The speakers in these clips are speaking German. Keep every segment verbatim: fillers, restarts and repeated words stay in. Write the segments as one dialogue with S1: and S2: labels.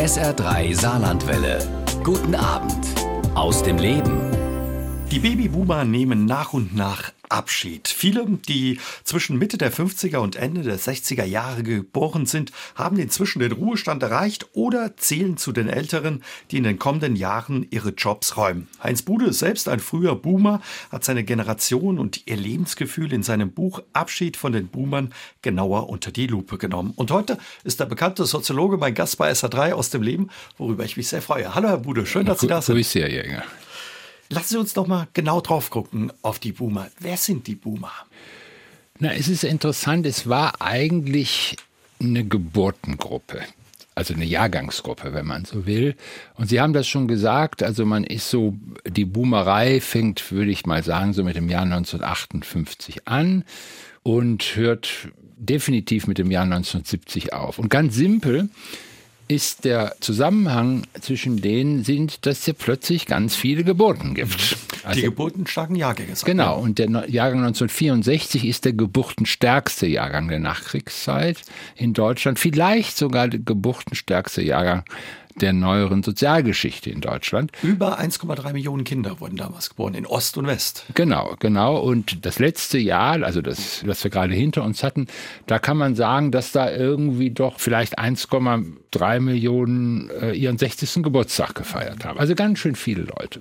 S1: S R drei Saarlandwelle. Guten Abend aus dem Leben.
S2: Die Babyboomer nehmen nach und nach Abschied. Viele, die zwischen Mitte der fünfziger und Ende der sechziger Jahre geboren sind, haben inzwischen den Ruhestand erreicht oder zählen zu den Älteren, die in den kommenden Jahren ihre Jobs räumen. Heinz Bude ist selbst ein früher Boomer, hat seine Generation und ihr Lebensgefühl in seinem Buch Abschied von den Boomern genauer unter die Lupe genommen. Und heute ist der bekannte Soziologe mein Gast bei S R drei aus dem Leben, worüber ich mich sehr freue. Hallo Herr Bude, schön, dass Sie da sind.
S3: Grüß Sie, Herr Jäger.
S2: Lassen Sie uns doch mal genau drauf gucken auf die Boomer. Wer sind die Boomer?
S3: Na, es ist interessant, es war eigentlich eine Geburtengruppe, also eine Jahrgangsgruppe, wenn man so will. Und Sie haben das schon gesagt, also man ist so, die Boomerei fängt, würde ich mal sagen, so mit dem Jahr neunzehnhundertachtundfünfzig an und hört definitiv mit dem Jahr neunzehnhundertsiebzig auf. Und ganz simpel ist der Zusammenhang zwischen denen sind, dass es ja plötzlich ganz viele Geburten gibt.
S2: Also, die geburtenstarken Jahrgänge.
S3: Genau, und der Jahrgang neunzehnhundertvierundsechzig ist der geburtenstärkste Jahrgang der Nachkriegszeit in Deutschland, vielleicht sogar der geburtenstärkste Jahrgang der neueren Sozialgeschichte in Deutschland.
S2: Über eins Komma drei Millionen Kinder wurden damals geboren, in Ost und West.
S3: Genau, genau. Und das letzte Jahr, also das, das wir gerade hinter uns hatten, da kann man sagen, dass da irgendwie doch vielleicht eins Komma drei Millionen äh, ihren sechzigsten Geburtstag gefeiert haben. Also ganz schön viele Leute.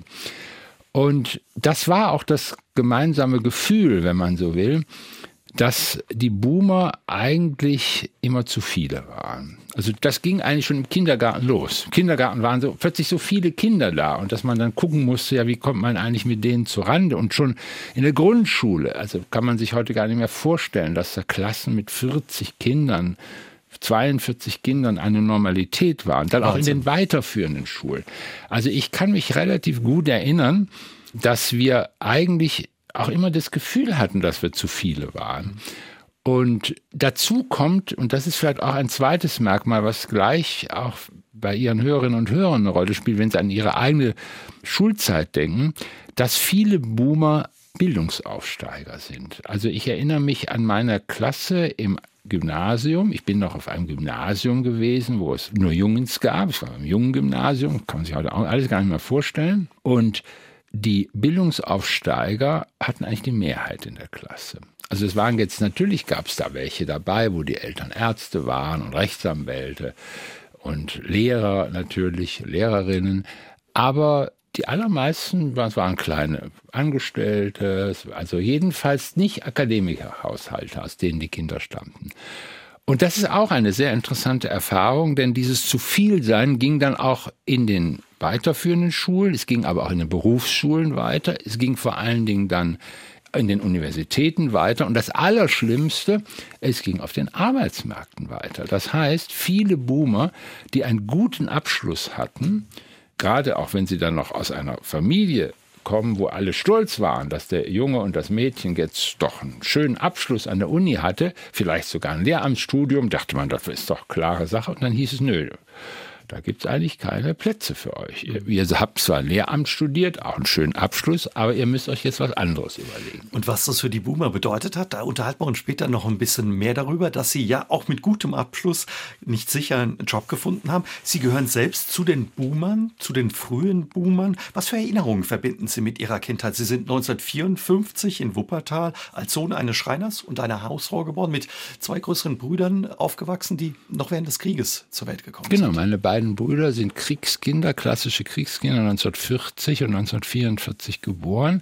S3: Und das war auch das gemeinsame Gefühl, wenn man so will, dass die Boomer eigentlich immer zu viele waren. Also das ging eigentlich schon im Kindergarten los. Im Kindergarten waren so plötzlich so viele Kinder da und dass man dann gucken musste, ja, wie kommt man eigentlich mit denen zurande? Und schon in der Grundschule, also kann man sich heute gar nicht mehr vorstellen, dass da Klassen mit vierzig Kindern, zweiundvierzig Kindern eine Normalität waren. Dann auch in den weiterführenden Schulen. Also ich kann mich relativ gut erinnern, dass wir eigentlich auch immer das Gefühl hatten, dass wir zu viele waren. Und dazu kommt, und das ist vielleicht auch ein zweites Merkmal, was gleich auch bei Ihren Hörerinnen und Hörern eine Rolle spielt, wenn Sie an Ihre eigene Schulzeit denken, dass viele Boomer Bildungsaufsteiger sind. Also ich erinnere mich an meine Klasse im Gymnasium. Ich bin noch auf einem Gymnasium gewesen, wo es nur Jungs gab. Es war ein Jungengymnasium, kann man sich heute auch alles gar nicht mehr vorstellen. Und die Bildungsaufsteiger hatten eigentlich die Mehrheit in der Klasse. Also es waren jetzt, natürlich gab es da welche dabei, wo die Eltern Ärzte waren und Rechtsanwälte und Lehrer natürlich, Lehrerinnen. Aber die allermeisten waren kleine Angestellte, also jedenfalls nicht Akademikerhaushalte, aus denen die Kinder stammten. Und das ist auch eine sehr interessante Erfahrung, denn dieses Zu-viel-Sein ging dann auch in den weiterführenden Schulen, es ging aber auch in den Berufsschulen weiter, es ging vor allen Dingen dann in den Universitäten weiter und das Allerschlimmste, es ging auf den Arbeitsmärkten weiter. Das heißt, viele Boomer, die einen guten Abschluss hatten, gerade auch wenn sie dann noch aus einer Familie kommen, wo alle stolz waren, dass der Junge und das Mädchen jetzt doch einen schönen Abschluss an der Uni hatte, vielleicht sogar ein Lehramtsstudium, dachte man, das ist doch klare Sache. Und dann hieß es, nö, da gibt es eigentlich keine Plätze für euch. Ihr, ihr habt zwar ein Lehramt studiert, auch einen schönen Abschluss, aber ihr müsst euch jetzt was anderes überlegen.
S2: Und was das für die Boomer bedeutet hat, da unterhalten wir uns später noch ein bisschen mehr darüber, dass sie ja auch mit gutem Abschluss nicht sicher einen Job gefunden haben. Sie gehören selbst zu den Boomern, zu den frühen Boomern. Was für Erinnerungen verbinden Sie mit Ihrer Kindheit? Sie sind neunzehnhundertvierundfünfzig in Wuppertal als Sohn eines Schreiners und einer Hausfrau geboren, mit zwei größeren Brüdern aufgewachsen, die noch während des Krieges zur Welt gekommen
S3: genau,
S2: sind.
S3: Genau, meine beiden Brüder sind Kriegskinder, klassische Kriegskinder, neunzehnhundertvierzig und neunzehnhundertvierundvierzig geboren.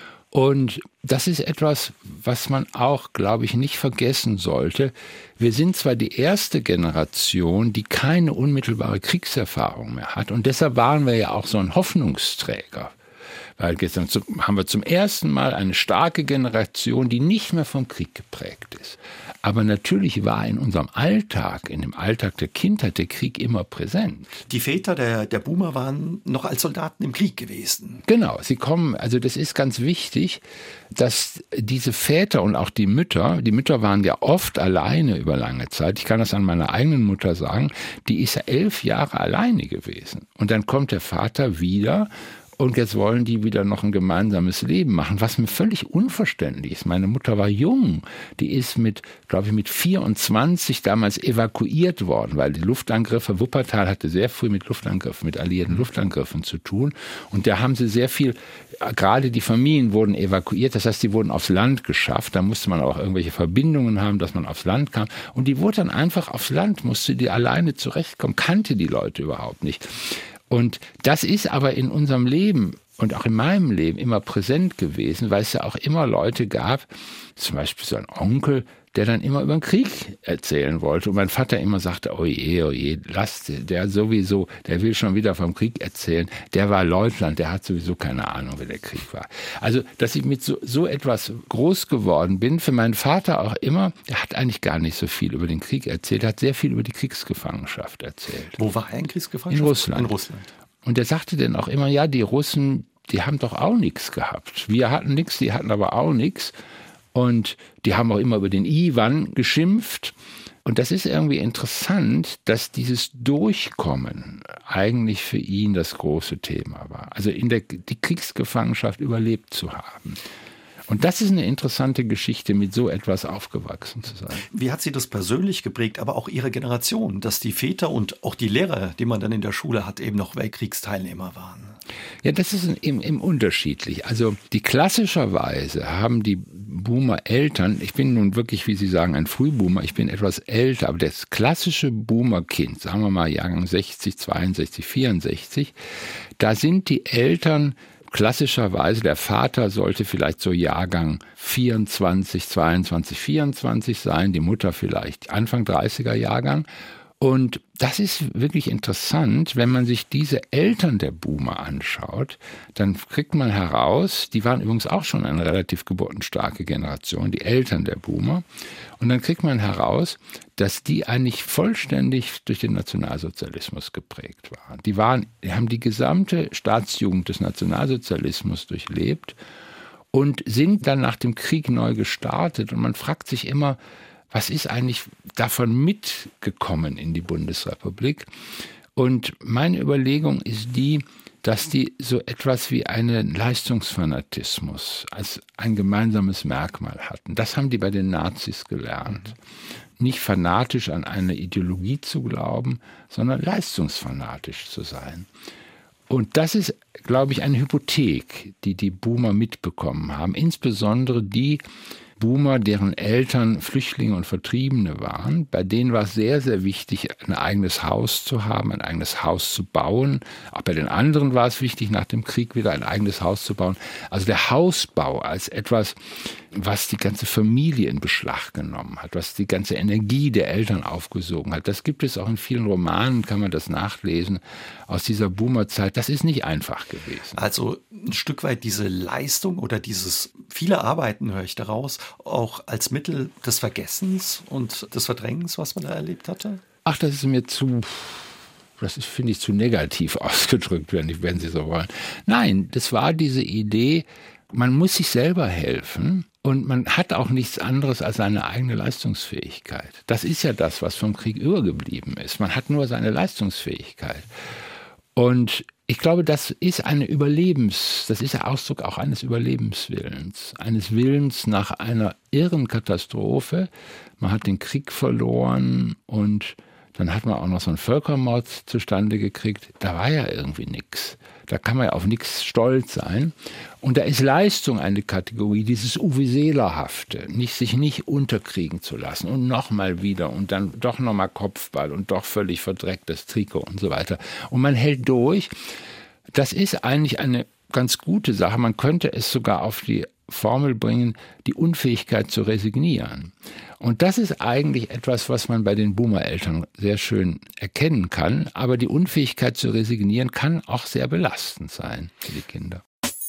S3: Und das ist etwas, was man auch, glaube ich, nicht vergessen sollte. Wir sind zwar die erste Generation, die keine unmittelbare Kriegserfahrung mehr hat. Und deshalb waren wir ja auch so ein Hoffnungsträger. Weil jetzt haben wir zum ersten Mal eine starke Generation, die nicht mehr vom Krieg geprägt ist. Aber natürlich war in unserem Alltag, in dem Alltag der Kindheit, der Krieg immer präsent.
S2: Die Väter der, der Boomer waren noch als Soldaten im Krieg gewesen.
S3: Genau, sie kommen, also das ist ganz wichtig, dass diese Väter und auch die Mütter, die Mütter waren ja oft alleine über lange Zeit. Ich kann das an meiner eigenen Mutter sagen, die ist ja elf Jahre alleine gewesen. Und dann kommt der Vater wieder Und jetzt wollen die wieder noch ein gemeinsames Leben machen, was mir völlig unverständlich ist. Meine Mutter war jung. Die ist mit, glaube ich, mit vierundzwanzig damals evakuiert worden, weil die Luftangriffe, Wuppertal hatte sehr früh mit Luftangriffen, mit alliierten Luftangriffen zu tun. Und da haben sie sehr viel, gerade die Familien wurden evakuiert. Das heißt, die wurden aufs Land geschafft. Da musste man auch irgendwelche Verbindungen haben, dass man aufs Land kam. Und die wurde dann einfach aufs Land, musste die alleine zurechtkommen, kannte die Leute überhaupt nicht. Und das ist aber in unserem Leben und auch in meinem Leben immer präsent gewesen, weil es ja auch immer Leute gab, zum Beispiel so ein Onkel, der dann immer über den Krieg erzählen wollte. Und mein Vater immer sagte, oh je, oh je, lasst, der sowieso, der will schon wieder vom Krieg erzählen. Der war Leutnant, der hat sowieso keine Ahnung, wie der Krieg war. Also, dass ich mit so, so etwas groß geworden bin, für meinen Vater auch immer, der hat eigentlich gar nicht so viel über den Krieg erzählt, er hat sehr viel über die Kriegsgefangenschaft erzählt.
S2: Wo war er in Kriegsgefangenschaft?
S3: In Russland.
S2: In Russland.
S3: Und er sagte dann auch immer, ja, die Russen, die haben doch auch nichts gehabt. Wir hatten nichts, die hatten aber auch nichts. Und die haben auch immer über den Iwan geschimpft. Und das ist irgendwie interessant, dass dieses Durchkommen eigentlich für ihn das große Thema war. Also in der die Kriegsgefangenschaft überlebt zu haben. Und das ist eine interessante Geschichte, mit so etwas aufgewachsen zu sein.
S2: Wie hat Sie das persönlich geprägt, aber auch Ihre Generation, dass die Väter und auch die Lehrer, die man dann in der Schule hat, eben noch Weltkriegsteilnehmer waren?
S3: Ja, das ist im, im unterschiedlich. Also die klassischerweise haben die Boomer-Eltern, ich bin nun wirklich, wie Sie sagen, ein Frühboomer, ich bin etwas älter, aber das klassische Boomer-Kind, sagen wir mal Jahrgang sechzig, zweiundsechzig, vierundsechzig, da sind die Eltern klassischerweise, der Vater sollte vielleicht so Jahrgang vierundzwanzig, zweiundzwanzig, vierundzwanzig sein, die Mutter vielleicht Anfang dreißiger Jahrgang. Und das ist wirklich interessant, wenn man sich diese Eltern der Boomer anschaut, dann kriegt man heraus, die waren übrigens auch schon eine relativ geburtenstarke Generation, die Eltern der Boomer, und dann kriegt man heraus, dass die eigentlich vollständig durch den Nationalsozialismus geprägt waren. Die waren, die haben die gesamte Staatsjugend des Nationalsozialismus durchlebt und sind dann nach dem Krieg neu gestartet, und man fragt sich immer, was ist eigentlich davon mitgekommen in die Bundesrepublik? Und meine Überlegung ist die, dass die so etwas wie einen Leistungsfanatismus als ein gemeinsames Merkmal hatten. Das haben die bei den Nazis gelernt. Nicht fanatisch an eine Ideologie zu glauben, sondern leistungsfanatisch zu sein. Und das ist, glaube ich, eine Hypothek, die die Boomer mitbekommen haben. Insbesondere die Boomer, deren Eltern Flüchtlinge und Vertriebene waren. Bei denen war es sehr, sehr wichtig, ein eigenes Haus zu haben, ein eigenes Haus zu bauen. Auch bei den anderen war es wichtig, nach dem Krieg wieder ein eigenes Haus zu bauen. Also der Hausbau als etwas, was die ganze Familie in Beschlag genommen hat, was die ganze Energie der Eltern aufgesogen hat. Das gibt es auch in vielen Romanen, kann man das nachlesen, aus dieser Boomerzeit. Das ist nicht einfach gewesen.
S2: Also ein Stück weit diese Leistung oder dieses viele Arbeiten, höre ich daraus, auch als Mittel des Vergessens und des Verdrängens, was man da erlebt hatte?
S3: Ach, das ist mir zu, das ist, finde ich, zu negativ ausgedrückt, wenn, wenn Sie so wollen. Nein, das war diese Idee, man muss sich selber helfen und man hat auch nichts anderes als seine eigene Leistungsfähigkeit. Das ist ja das, was vom Krieg übergeblieben ist. Man hat nur seine Leistungsfähigkeit. Und ich glaube, das ist eine Überlebens, das ist der Ausdruck auch eines Überlebenswillens, eines Willens nach einer irren Katastrophe. Man hat den Krieg verloren und dann hat man auch noch so einen Völkermord zustande gekriegt. Da war ja irgendwie nichts. Da kann man ja auf nichts stolz sein. Und da ist Leistung eine Kategorie, dieses Uwe Seeler-hafte, nicht, sich nicht unterkriegen zu lassen und nochmal wieder und dann doch nochmal Kopfball und doch völlig verdrecktes Trikot und so weiter. Und man hält durch. Das ist eigentlich eine ganz gute Sache. Man könnte es sogar auf die Formel bringen, die Unfähigkeit zu resignieren. Und das ist eigentlich etwas, was man bei den Boomer-Eltern sehr schön erkennen kann. Aber die Unfähigkeit zu resignieren kann auch sehr belastend sein für die Kinder.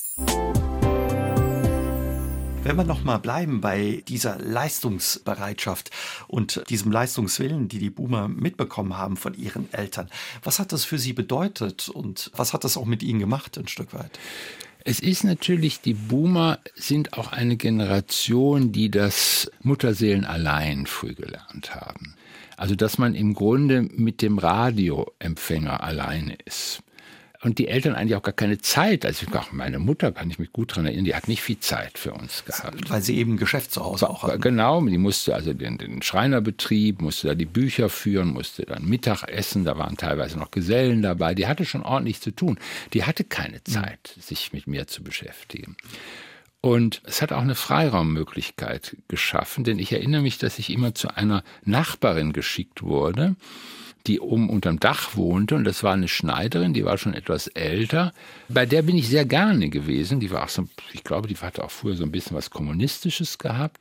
S2: Wenn wir noch mal bleiben bei dieser Leistungsbereitschaft und diesem Leistungswillen, die die Boomer mitbekommen haben von ihren Eltern. Was hat das für Sie bedeutet und was hat das auch mit Ihnen gemacht ein Stück weit?
S3: Es ist natürlich, die Boomer sind auch eine Generation, die das Mutterseelen allein früh gelernt haben. Also dass man im Grunde mit dem Radioempfänger alleine ist. und die Eltern eigentlich auch gar keine Zeit. Also auch meine Mutter, kann ich mich gut daran erinnern, die hat nicht viel Zeit für uns gehabt.
S2: Weil sie eben ein Geschäft zu Hause auch hatten.
S3: Genau, die musste also den, den Schreinerbetrieb, musste da die Bücher führen, musste dann Mittag essen, da waren teilweise noch Gesellen dabei. Die hatte schon ordentlich zu tun. Die hatte keine Zeit, mhm. sich mit mir zu beschäftigen. Und es hat auch eine Freiraummöglichkeit geschaffen, denn ich erinnere mich, dass ich immer zu einer Nachbarin geschickt wurde, die oben unterm Dach wohnte, und das war eine Schneiderin, die war schon etwas älter. Bei der bin ich sehr gerne gewesen. Die war auch so, ich glaube, die hatte auch früher so ein bisschen was Kommunistisches gehabt.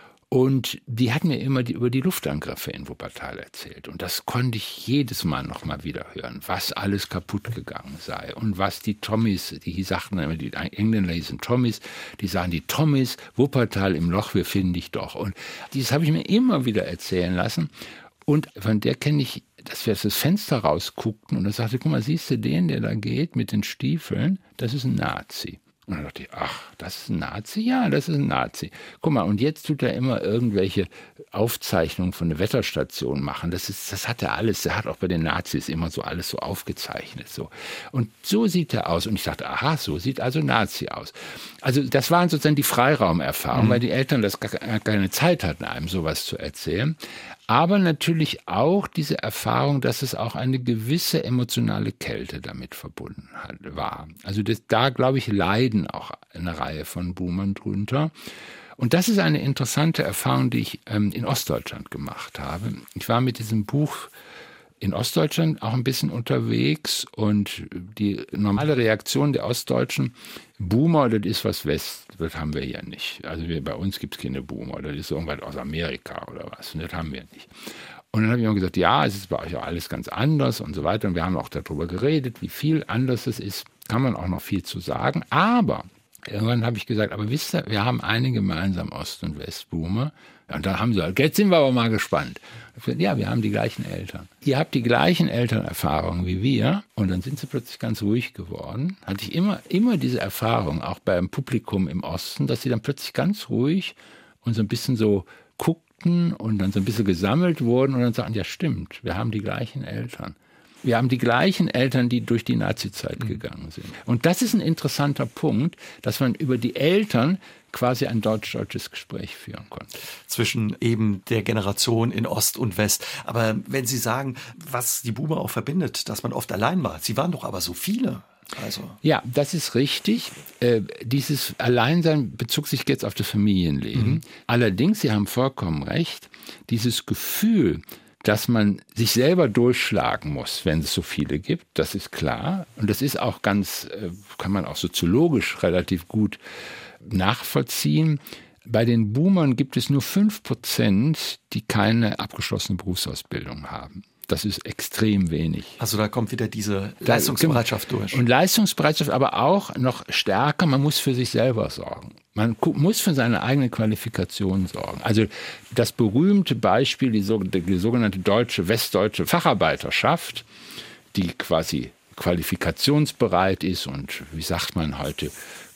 S3: Und die hat mir immer die, über die Luftangriffe in Wuppertal erzählt. Und das konnte ich jedes Mal noch mal wieder hören, was alles kaputt gegangen sei. Und was die Tommys, die sagten immer, die Engländer hießen Tommys, die sagen, die Tommys, Wuppertal im Loch, wir finden dich doch. Und dieses habe ich mir immer wieder erzählen lassen. Und von der kenne ich, dass wir aus das Fenster rausguckten und er sagte, guck mal, siehst du den, der da geht mit den Stiefeln? Das ist ein Nazi. Und dann dachte ich, ach, das ist ein Nazi? Ja, das ist ein Nazi. Guck mal, und jetzt tut er immer irgendwelche Aufzeichnungen von der Wetterstation machen. Das ist, das hat er alles, er hat auch bei den Nazis immer so alles so aufgezeichnet. So. Und so sieht er aus. Und ich dachte, aha, so sieht also Nazi aus. Also das waren sozusagen die Freiraumerfahrungen, mhm. weil die Eltern das gar keine Zeit hatten, einem sowas zu erzählen. Aber natürlich auch diese Erfahrung, dass es auch eine gewisse emotionale Kälte damit verbunden hat, war. Also das, da, glaube ich, leiden auch eine Reihe von Boomern drunter. Und das ist eine interessante Erfahrung, die ich ähm, in Ostdeutschland gemacht habe. Ich war mit diesem Buch in Ostdeutschland auch ein bisschen unterwegs und die normale Reaktion der Ostdeutschen, Boomer, das ist was West, das haben wir hier nicht. Also wir, bei uns gibt es keine Boomer, das ist irgendwas aus Amerika oder was, und das haben wir nicht. Und dann habe ich immer gesagt, ja, es ist bei euch auch alles ganz anders und so weiter. Und wir haben auch darüber geredet, wie viel anders es ist, kann man auch noch viel zu sagen. Aber irgendwann habe ich gesagt, aber wisst ihr, wir haben eine gemeinsam Ost- und Westboomer. Und da haben sie gesagt, jetzt sind wir aber mal gespannt. Ja, wir haben die gleichen Eltern. Ihr habt die gleichen Elternerfahrungen wie wir. Und dann sind sie plötzlich ganz ruhig geworden. Hatte ich immer, immer diese Erfahrung, auch beim Publikum im Osten, dass sie dann plötzlich ganz ruhig und so ein bisschen so guckten und dann so ein bisschen gesammelt wurden und dann sagten, ja stimmt, wir haben die gleichen Eltern. Wir haben die gleichen Eltern, die durch die Nazizeit mhm. gegangen sind. Und das ist ein interessanter Punkt, dass man über die Eltern quasi ein deutsch-deutsches Gespräch führen konnte.
S2: Zwischen eben der Generation in Ost und West. Aber wenn Sie sagen, was die Boomer auch verbindet, dass man oft allein war, Sie waren doch aber so viele. Also.
S3: Ja, das ist richtig. Äh, dieses Alleinsein bezog sich jetzt auf das Familienleben. Mhm. Allerdings, Sie haben vollkommen recht, dieses Gefühl, dass man sich selber durchschlagen muss, wenn es so viele gibt, das ist klar. Und das ist auch ganz, kann man auch soziologisch relativ gut nachvollziehen. Bei den Boomern gibt es nur fünf Prozent, die keine abgeschlossene Berufsausbildung haben. Das ist extrem wenig.
S2: Also da kommt wieder diese Leistungsbereitschaft durch.
S3: Und Leistungsbereitschaft, aber auch noch stärker, man muss für sich selber sorgen. Man muss für seine eigene Qualifikation sorgen. Also das berühmte Beispiel, die sogenannte deutsche, westdeutsche Facharbeiterschaft, die quasi qualifikationsbereit ist und, wie sagt man heute,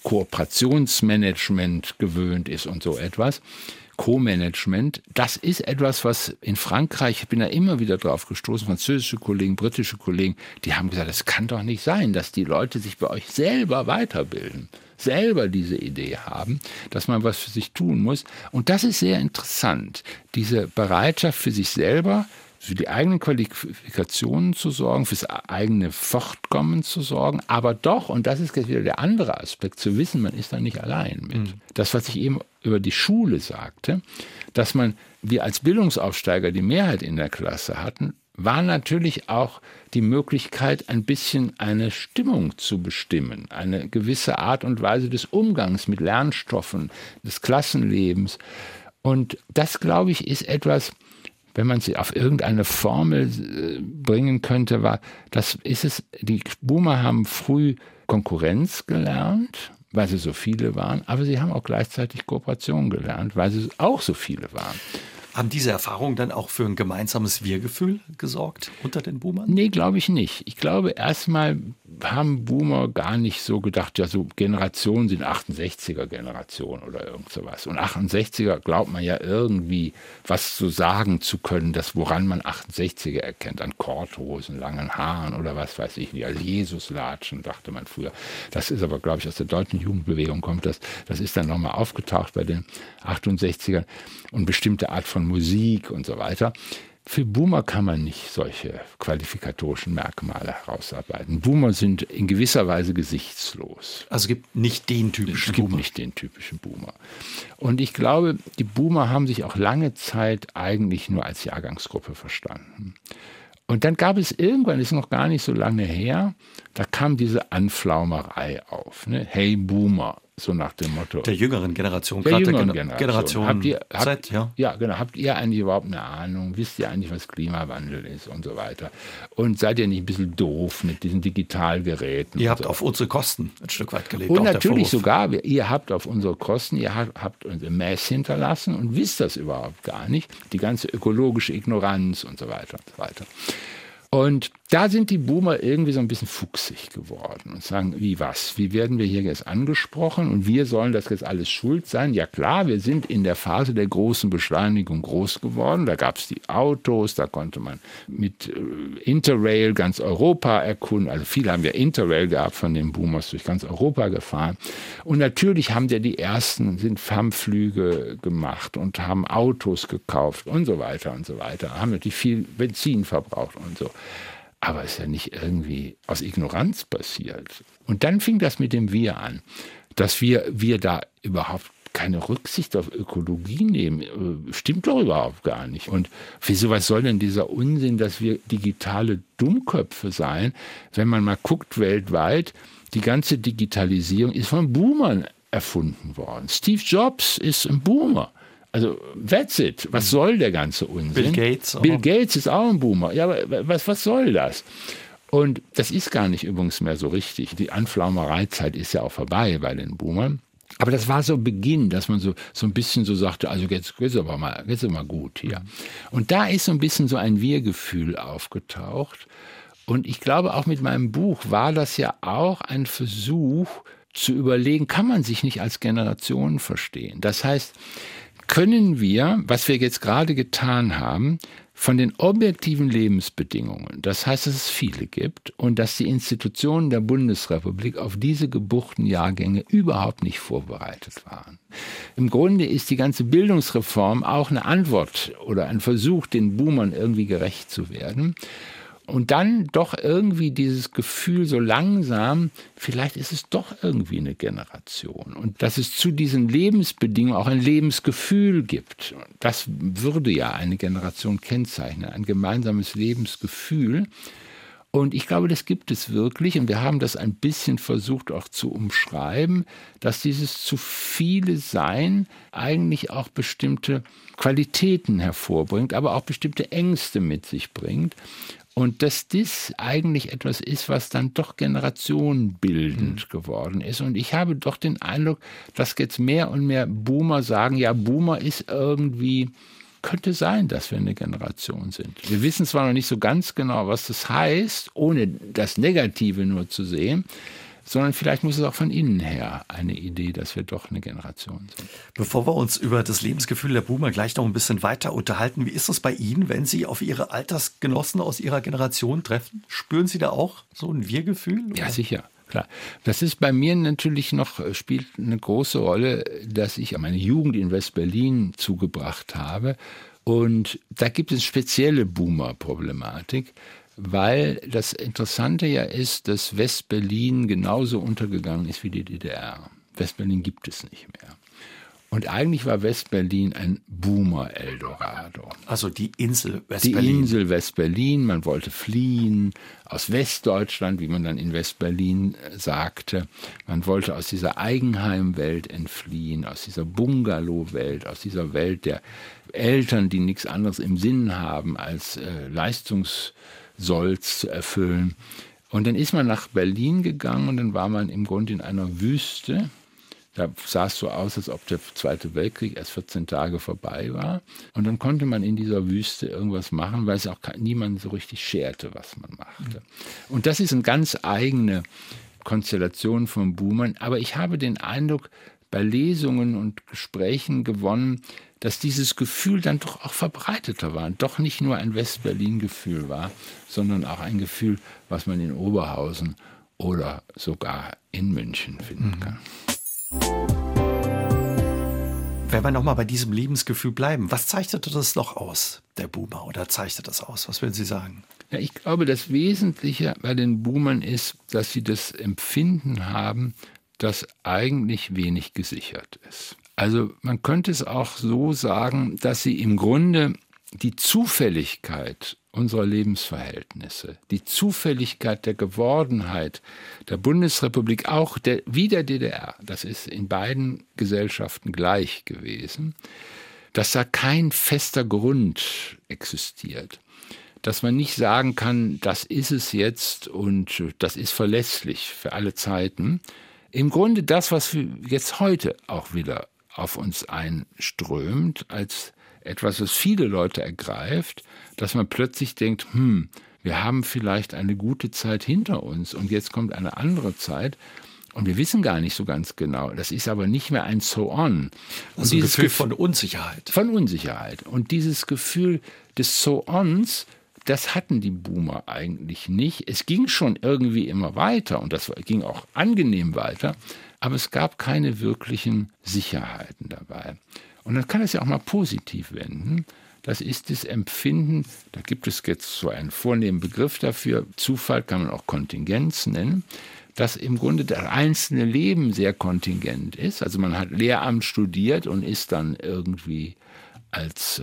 S3: Kooperationsmanagement gewöhnt ist und so etwas. Co-Management, das ist etwas, was in Frankreich, ich bin da immer wieder drauf gestoßen, französische Kollegen, britische Kollegen, die haben gesagt, es kann doch nicht sein, dass die Leute sich bei euch selber weiterbilden, selber diese Idee haben, dass man was für sich tun muss. Und das ist sehr interessant, diese Bereitschaft für sich selber, für die eigenen Qualifikationen zu sorgen, fürs eigene Fortkommen zu sorgen, aber doch, und das ist jetzt wieder der andere Aspekt, zu wissen, man ist da nicht allein mit. Mhm. Das, was ich eben über die Schule sagte, dass man, wir als Bildungsaufsteiger die Mehrheit in der Klasse hatten, war natürlich auch die Möglichkeit, ein bisschen eine Stimmung zu bestimmen, eine gewisse Art und Weise des Umgangs mit Lernstoffen, des Klassenlebens. Und das, glaube ich, ist etwas, wenn man sie auf irgendeine Formel bringen könnte, war, das ist es, die Boomer haben früh Konkurrenz gelernt, weil sie so viele waren, aber sie haben auch gleichzeitig Kooperation gelernt, weil sie auch so viele waren.
S2: Haben diese Erfahrungen dann auch für ein gemeinsames Wir-Gefühl gesorgt unter den Boomern?
S3: Nee, glaube ich nicht. Ich glaube erstmal, haben Boomer gar nicht so gedacht, ja, so Generationen sind achtundsechziger-Generation oder irgend sowas. Und achtundsechziger glaubt man ja irgendwie, was so sagen zu können, das woran man achtundsechziger erkennt, an Korthosen, langen Haaren oder was weiß ich, wie Jesus-Latschen, dachte man früher. Das ist aber, glaube ich, aus der deutschen Jugendbewegung kommt das. Das ist dann nochmal aufgetaucht bei den achtundsechzigern und bestimmte Art von Musik und so weiter. Für Boomer kann man nicht solche qualifikatorischen Merkmale herausarbeiten. Boomer sind in gewisser Weise gesichtslos.
S2: Also es gibt nicht den typischen
S3: Es gibt
S2: Boomer.
S3: nicht den typischen Boomer. Und ich glaube, die Boomer haben sich auch lange Zeit eigentlich nur als Jahrgangsgruppe verstanden. Und dann gab es irgendwann, ist noch gar nicht so lange her, da kam diese Anflaumerei auf. Ne? Hey Boomer, so nach dem Motto.
S2: Der jüngeren Generation.
S3: Der
S2: gerade
S3: jüngeren
S2: der Gen-
S3: Generation. Habt ihr, habt,
S2: Z, ja.
S3: ja, genau. Habt ihr eigentlich überhaupt eine Ahnung? Wisst ihr eigentlich, was Klimawandel ist und so weiter? Und seid ihr nicht ein bisschen doof mit diesen Digitalgeräten?
S2: Ihr habt
S3: so?
S2: auf unsere Kosten ein Stück weit gelebt.
S3: Und
S2: auch der
S3: natürlich
S2: Vorwurf.
S3: sogar, ihr habt auf unsere Kosten, ihr habt, habt uns im Mess hinterlassen und wisst das überhaupt gar nicht. Die ganze ökologische Ignoranz und so weiter und so weiter. Und da sind die Boomer irgendwie so ein bisschen fuchsig geworden und sagen, wie was? Wie werden wir hier jetzt angesprochen und wir sollen das jetzt alles schuld sein? Ja klar, wir sind in der Phase der großen Beschleunigung groß geworden. Da gab es die Autos, da konnte man mit äh, Interrail ganz Europa erkunden. Also viele haben ja Interrail gehabt von den Boomers, durch ganz Europa gefahren. Und natürlich haben ja die ersten, sind Fernflüge gemacht und haben Autos gekauft und so weiter und so weiter. Haben natürlich viel Benzin verbraucht und so. Aber es ist ja nicht irgendwie aus Ignoranz passiert. Und dann fing das mit dem Wir an, dass wir, wir da überhaupt keine Rücksicht auf Ökologie nehmen. Stimmt doch überhaupt gar nicht. Und wieso, was soll denn dieser Unsinn, dass wir digitale Dummköpfe seien? Wenn man mal guckt weltweit, die ganze Digitalisierung ist von Boomern erfunden worden. Steve Jobs ist ein Boomer. Also, that's it. Was soll der ganze Unsinn?
S2: Bill Gates auch.
S3: Bill Gates ist auch ein Boomer. Ja, aber was, was soll das? Und das ist gar nicht übrigens mehr so richtig. Die Anflaumereizeit ist ja auch vorbei bei den Boomern. Aber das war so Beginn, dass man so, so ein bisschen so sagte, also jetzt geht's aber mal, geht's aber mal gut hier. Und da ist so ein bisschen so ein Wir-Gefühl aufgetaucht. Und ich glaube, auch mit meinem Buch war das ja auch ein Versuch zu überlegen, kann man sich nicht als Generation verstehen? Das heißt, können wir, was wir jetzt gerade getan haben, von den objektiven Lebensbedingungen, das heißt, dass es viele gibt und dass die Institutionen der Bundesrepublik auf diese Geburtenjahrgänge überhaupt nicht vorbereitet waren. Im Grunde ist die ganze Bildungsreform auch eine Antwort oder ein Versuch, den Boomern irgendwie gerecht zu werden. Und dann doch irgendwie dieses Gefühl so langsam, vielleicht ist es doch irgendwie eine Generation. Und dass es zu diesen Lebensbedingungen auch ein Lebensgefühl gibt. Das würde ja eine Generation kennzeichnen, ein gemeinsames Lebensgefühl. Und ich glaube, das gibt es wirklich. Und wir haben das ein bisschen versucht auch zu umschreiben, dass dieses zu viele Sein eigentlich auch bestimmte Qualitäten hervorbringt, aber auch bestimmte Ängste mit sich bringt. Und dass das eigentlich etwas ist, was dann doch generationenbildend mhm. geworden ist. Und ich habe doch den Eindruck, dass jetzt mehr und mehr Boomer sagen, ja, Boomer ist irgendwie, könnte sein, dass wir eine Generation sind. Wir wissen zwar noch nicht so ganz genau, was das heißt, ohne das Negative nur zu sehen, sondern vielleicht muss es auch von innen her eine Idee, dass wir doch eine Generation sind.
S2: Bevor wir uns über das Lebensgefühl der Boomer gleich noch ein bisschen weiter unterhalten, wie ist es bei Ihnen, wenn Sie auf Ihre Altersgenossen aus Ihrer Generation treffen? Spüren Sie da auch so ein Wir-Gefühl? Oder?
S3: Ja, sicher. Klar. Das ist bei mir natürlich noch, spielt eine große Rolle, dass ich meine Jugend in West-Berlin zugebracht habe. Und da gibt es spezielle Boomer-Problematik, weil das Interessante ja ist, dass West-Berlin genauso untergegangen ist wie die D D R. West-Berlin gibt es nicht mehr. Und eigentlich war West-Berlin ein Boomer-Eldorado.
S2: Also die Insel West-Berlin.
S3: Die Insel West-Berlin, man wollte fliehen aus Westdeutschland, wie man dann in West-Berlin sagte. Man wollte aus dieser Eigenheimwelt entfliehen, aus dieser Bungalow-Welt, aus dieser Welt der Eltern, die nichts anderes im Sinn haben, als äh, Leistungssolz zu erfüllen. Und dann ist man nach Berlin gegangen und dann war man im Grunde in einer Wüste. Da sah es so aus, als ob der Zweite Weltkrieg erst vierzehn Tage vorbei war. Und dann konnte man in dieser Wüste irgendwas machen, weil es auch niemand so richtig scherte, was man machte. Und das ist eine ganz eigene Konstellation von Boomern. Aber ich habe den Eindruck, bei Lesungen und Gesprächen gewonnen, dass dieses Gefühl dann doch auch verbreiteter war und doch nicht nur ein West-Berlin-Gefühl war, sondern auch ein Gefühl, was man in Oberhausen oder sogar in München finden kann.
S2: Wenn wir nochmal bei diesem Lebensgefühl bleiben, was zeichnete das noch aus, der Boomer, oder zeichnet das aus? Was würden Sie sagen?
S3: Ja, ich glaube, das Wesentliche bei den Boomern ist, dass sie das Empfinden haben, dass eigentlich wenig gesichert ist. Also man könnte es auch so sagen, dass sie im Grunde die Zufälligkeit unserer Lebensverhältnisse, die Zufälligkeit der Gewordenheit der Bundesrepublik, auch der, wie der D D R, das ist in beiden Gesellschaften gleich gewesen, dass da kein fester Grund existiert. Dass man nicht sagen kann, das ist es jetzt und das ist verlässlich für alle Zeiten. Im Grunde das, was jetzt heute auch wieder auf uns einströmt, als etwas, was viele Leute ergreift, dass man plötzlich denkt, hm, wir haben vielleicht eine gute Zeit hinter uns und jetzt kommt eine andere Zeit und wir wissen gar nicht so ganz genau. Das ist aber nicht mehr ein So-on.
S2: Also ein Gefühl von Unsicherheit.
S3: Von Unsicherheit. Und dieses Gefühl des So-ons, das hatten die Boomer eigentlich nicht. Es ging schon irgendwie immer weiter und das ging auch angenehm weiter, aber es gab keine wirklichen Sicherheiten dabei. Und dann kann es ja auch mal positiv wenden. Das ist das Empfinden, da gibt es jetzt so einen vornehmen Begriff dafür, Zufall kann man auch Kontingenz nennen, dass im Grunde das einzelne Leben sehr kontingent ist. Also man hat Lehramt studiert und ist dann irgendwie als äh,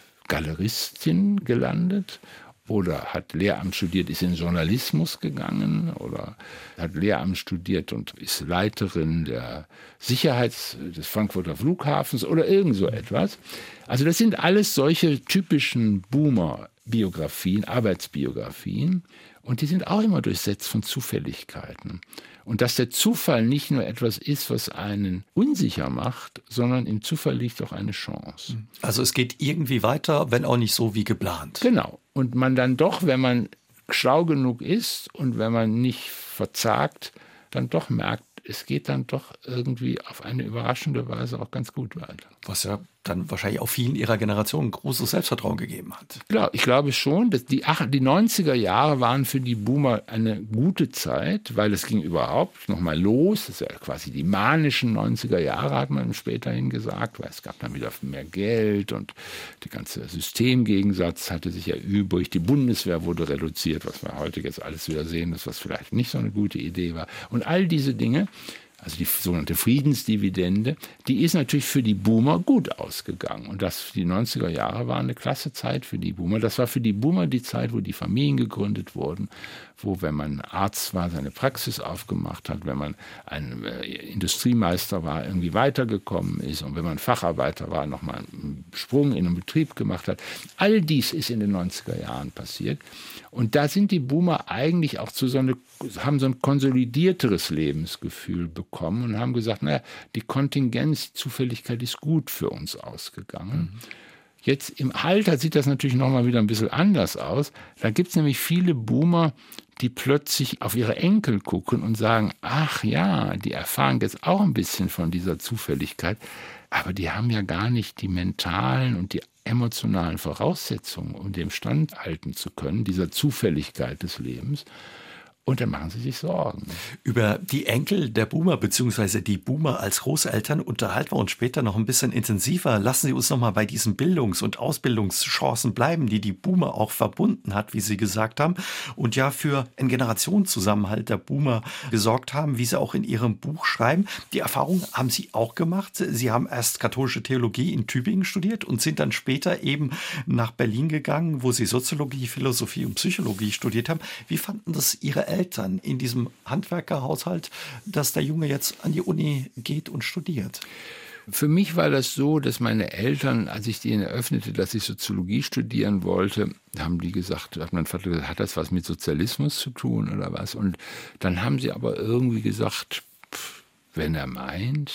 S3: Galeristin gelandet oder hat Lehramt studiert, ist in Journalismus gegangen oder hat Lehramt studiert und ist Leiterin der Sicherheits des Frankfurter Flughafens oder irgend so etwas. Also das sind alles solche typischen Boomer-Biografien, Arbeitsbiografien und die sind auch immer durchsetzt von Zufälligkeiten. Und dass der Zufall nicht nur etwas ist, was einen unsicher macht, sondern im Zufall liegt auch eine Chance.
S2: Also es geht irgendwie weiter, wenn auch nicht so wie geplant.
S3: Genau. Und man dann doch, wenn man schlau genug ist und wenn man nicht verzagt, dann doch merkt, es geht dann doch irgendwie auf eine überraschende Weise auch ganz gut weiter.
S2: Was ja dann wahrscheinlich auch vielen ihrer Generation großes Selbstvertrauen gegeben hat.
S3: Klar, ich glaube schon, dass die, die neunziger Jahre waren für die Boomer eine gute Zeit, weil es ging überhaupt nochmal los. Das ist ja quasi die manischen neunziger Jahre, hat man späterhin gesagt, weil es gab dann wieder mehr Geld und der ganze Systemgegensatz hatte sich ja übrig. Die Bundeswehr wurde reduziert, was wir heute jetzt alles wieder sehen, das was vielleicht nicht so eine gute Idee war. Und all diese Dinge, also die sogenannte Friedensdividende, die ist natürlich für die Boomer gut ausgegangen. Und das, die neunziger Jahre waren eine klasse Zeit für die Boomer. Das war für die Boomer die Zeit, wo die Familien gegründet wurden, wo, wenn man Arzt war, seine Praxis aufgemacht hat, wenn man ein äh, Industriemeister war, irgendwie weitergekommen ist und wenn man Facharbeiter war, nochmal einen Sprung in den Betrieb gemacht hat. All dies ist in den neunziger Jahren passiert. Und da sind die Boomer eigentlich auch zu so eine, haben so ein konsolidierteres Lebensgefühl bekommen und haben gesagt, naja, die Kontingenz, die Zufälligkeit ist gut für uns ausgegangen. Mhm. Jetzt im Alter sieht das natürlich nochmal wieder ein bisschen anders aus. Da gibt es nämlich viele Boomer, die plötzlich auf ihre Enkel gucken und sagen, ach ja, die erfahren jetzt auch ein bisschen von dieser Zufälligkeit, aber die haben ja gar nicht die mentalen und die emotionalen Voraussetzungen, um dem standhalten zu können, dieser Zufälligkeit des Lebens. Und dann machen sie sich Sorgen.
S2: Über die Enkel der Boomer bzw. die Boomer als Großeltern unterhalten wir uns später noch ein bisschen intensiver. Lassen Sie uns noch mal bei diesen Bildungs- und Ausbildungschancen bleiben, die die Boomer auch verbunden hat, wie Sie gesagt haben, und ja für einen Generationszusammenhalt der Boomer gesorgt haben, wie Sie auch in Ihrem Buch schreiben. Die Erfahrung haben Sie auch gemacht. Sie haben erst katholische Theologie in Tübingen studiert und sind dann später eben nach Berlin gegangen, wo Sie Soziologie, Philosophie und Psychologie studiert haben. Wie fanden das Ihre Eltern? Eltern in diesem Handwerkerhaushalt, dass der Junge jetzt an die Uni geht und studiert?
S3: Für mich war das so, dass meine Eltern, als ich denen eröffnete, dass ich Soziologie studieren wollte, haben die gesagt, hat mein Vater gesagt, hat das was mit Sozialismus zu tun oder was? Und dann haben sie aber irgendwie gesagt, pff, wenn er meint,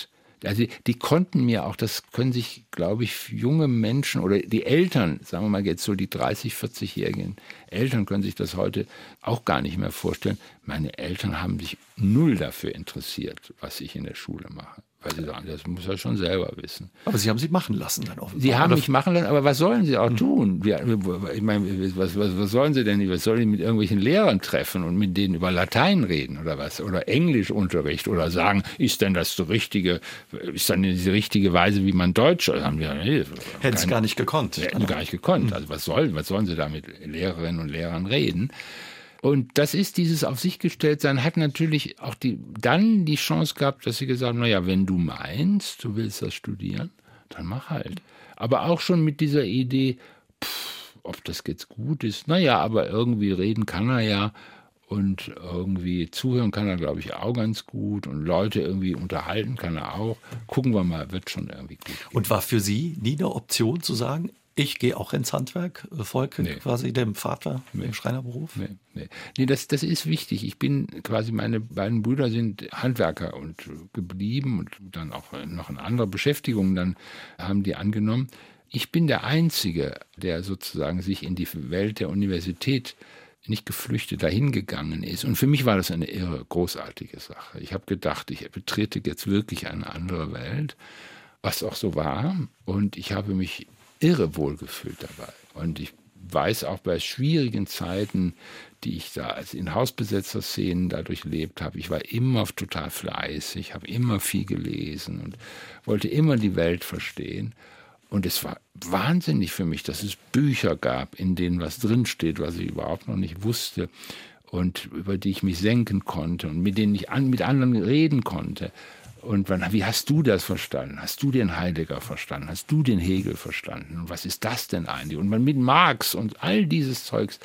S3: Also die konnten mir auch, das können sich, glaube ich, junge Menschen oder die Eltern, sagen wir mal jetzt so die dreißig-, vierzig-jährigen Eltern können sich das heute auch gar nicht mehr vorstellen. Meine Eltern haben sich null dafür interessiert, was ich in der Schule mache. Weil sie sagen, das muss er schon selber wissen.
S2: Aber Sie haben sie machen lassen dann offenbar.
S3: Sie haben
S2: oder?
S3: mich machen lassen, aber was sollen sie auch mhm. tun? Ich meine, was, was, was sollen sie denn? Was sollen die mit irgendwelchen Lehrern treffen und mit denen über Latein reden oder was? Oder Englischunterricht oder sagen, ist denn das die richtige, ist dann die richtige Weise, wie man Deutsch? Also haben wir, nee,
S2: hätten es gar nicht gekonnt.
S3: Hätten gar nicht gekonnt. Also was sollen, was sollen sie da mit Lehrerinnen und Lehrern reden? Und das ist dieses auf sich gestellt sein, hat natürlich auch die, dann die Chance gehabt, dass sie gesagt haben, naja, wenn du meinst, du willst das studieren, dann mach halt. Aber auch schon mit dieser Idee, pff, ob das jetzt gut ist, naja, aber irgendwie reden kann er ja und irgendwie zuhören kann er, glaube ich, auch ganz gut und Leute irgendwie unterhalten kann er auch. Gucken wir mal, wird schon irgendwie gut gehen.
S2: Und war für Sie nie eine Option zu sagen, ich gehe auch ins Handwerk, folge nee. quasi dem Vater, nee. dem Schreinerberuf?
S3: Nee, nee. nee das, das ist wichtig. Ich bin quasi, meine beiden Brüder sind Handwerker und geblieben und dann auch noch in anderer Beschäftigung, dann haben die angenommen. Ich bin der Einzige, der sozusagen sich in die Welt der Universität nicht geflüchtet dahin gegangen ist. Und für mich war das eine irre, großartige Sache. Ich habe gedacht, ich betrete jetzt wirklich eine andere Welt, was auch so war. Und ich habe mich irre wohlgefühlt dabei. Und ich weiß auch bei schwierigen Zeiten, die ich da als in Hausbesetzerszenen dadurch erlebt habe, ich war immer total fleißig, habe immer viel gelesen und wollte immer die Welt verstehen. Und es war wahnsinnig für mich, dass es Bücher gab, in denen was drinsteht, was ich überhaupt noch nicht wusste und über die ich mich senken konnte und mit denen ich an, mit anderen reden konnte. Und wann, wie hast du das verstanden? Hast du den Heidegger verstanden? Hast du den Hegel verstanden? Und was ist das denn eigentlich? Und man mit Marx und all dieses Zeugs.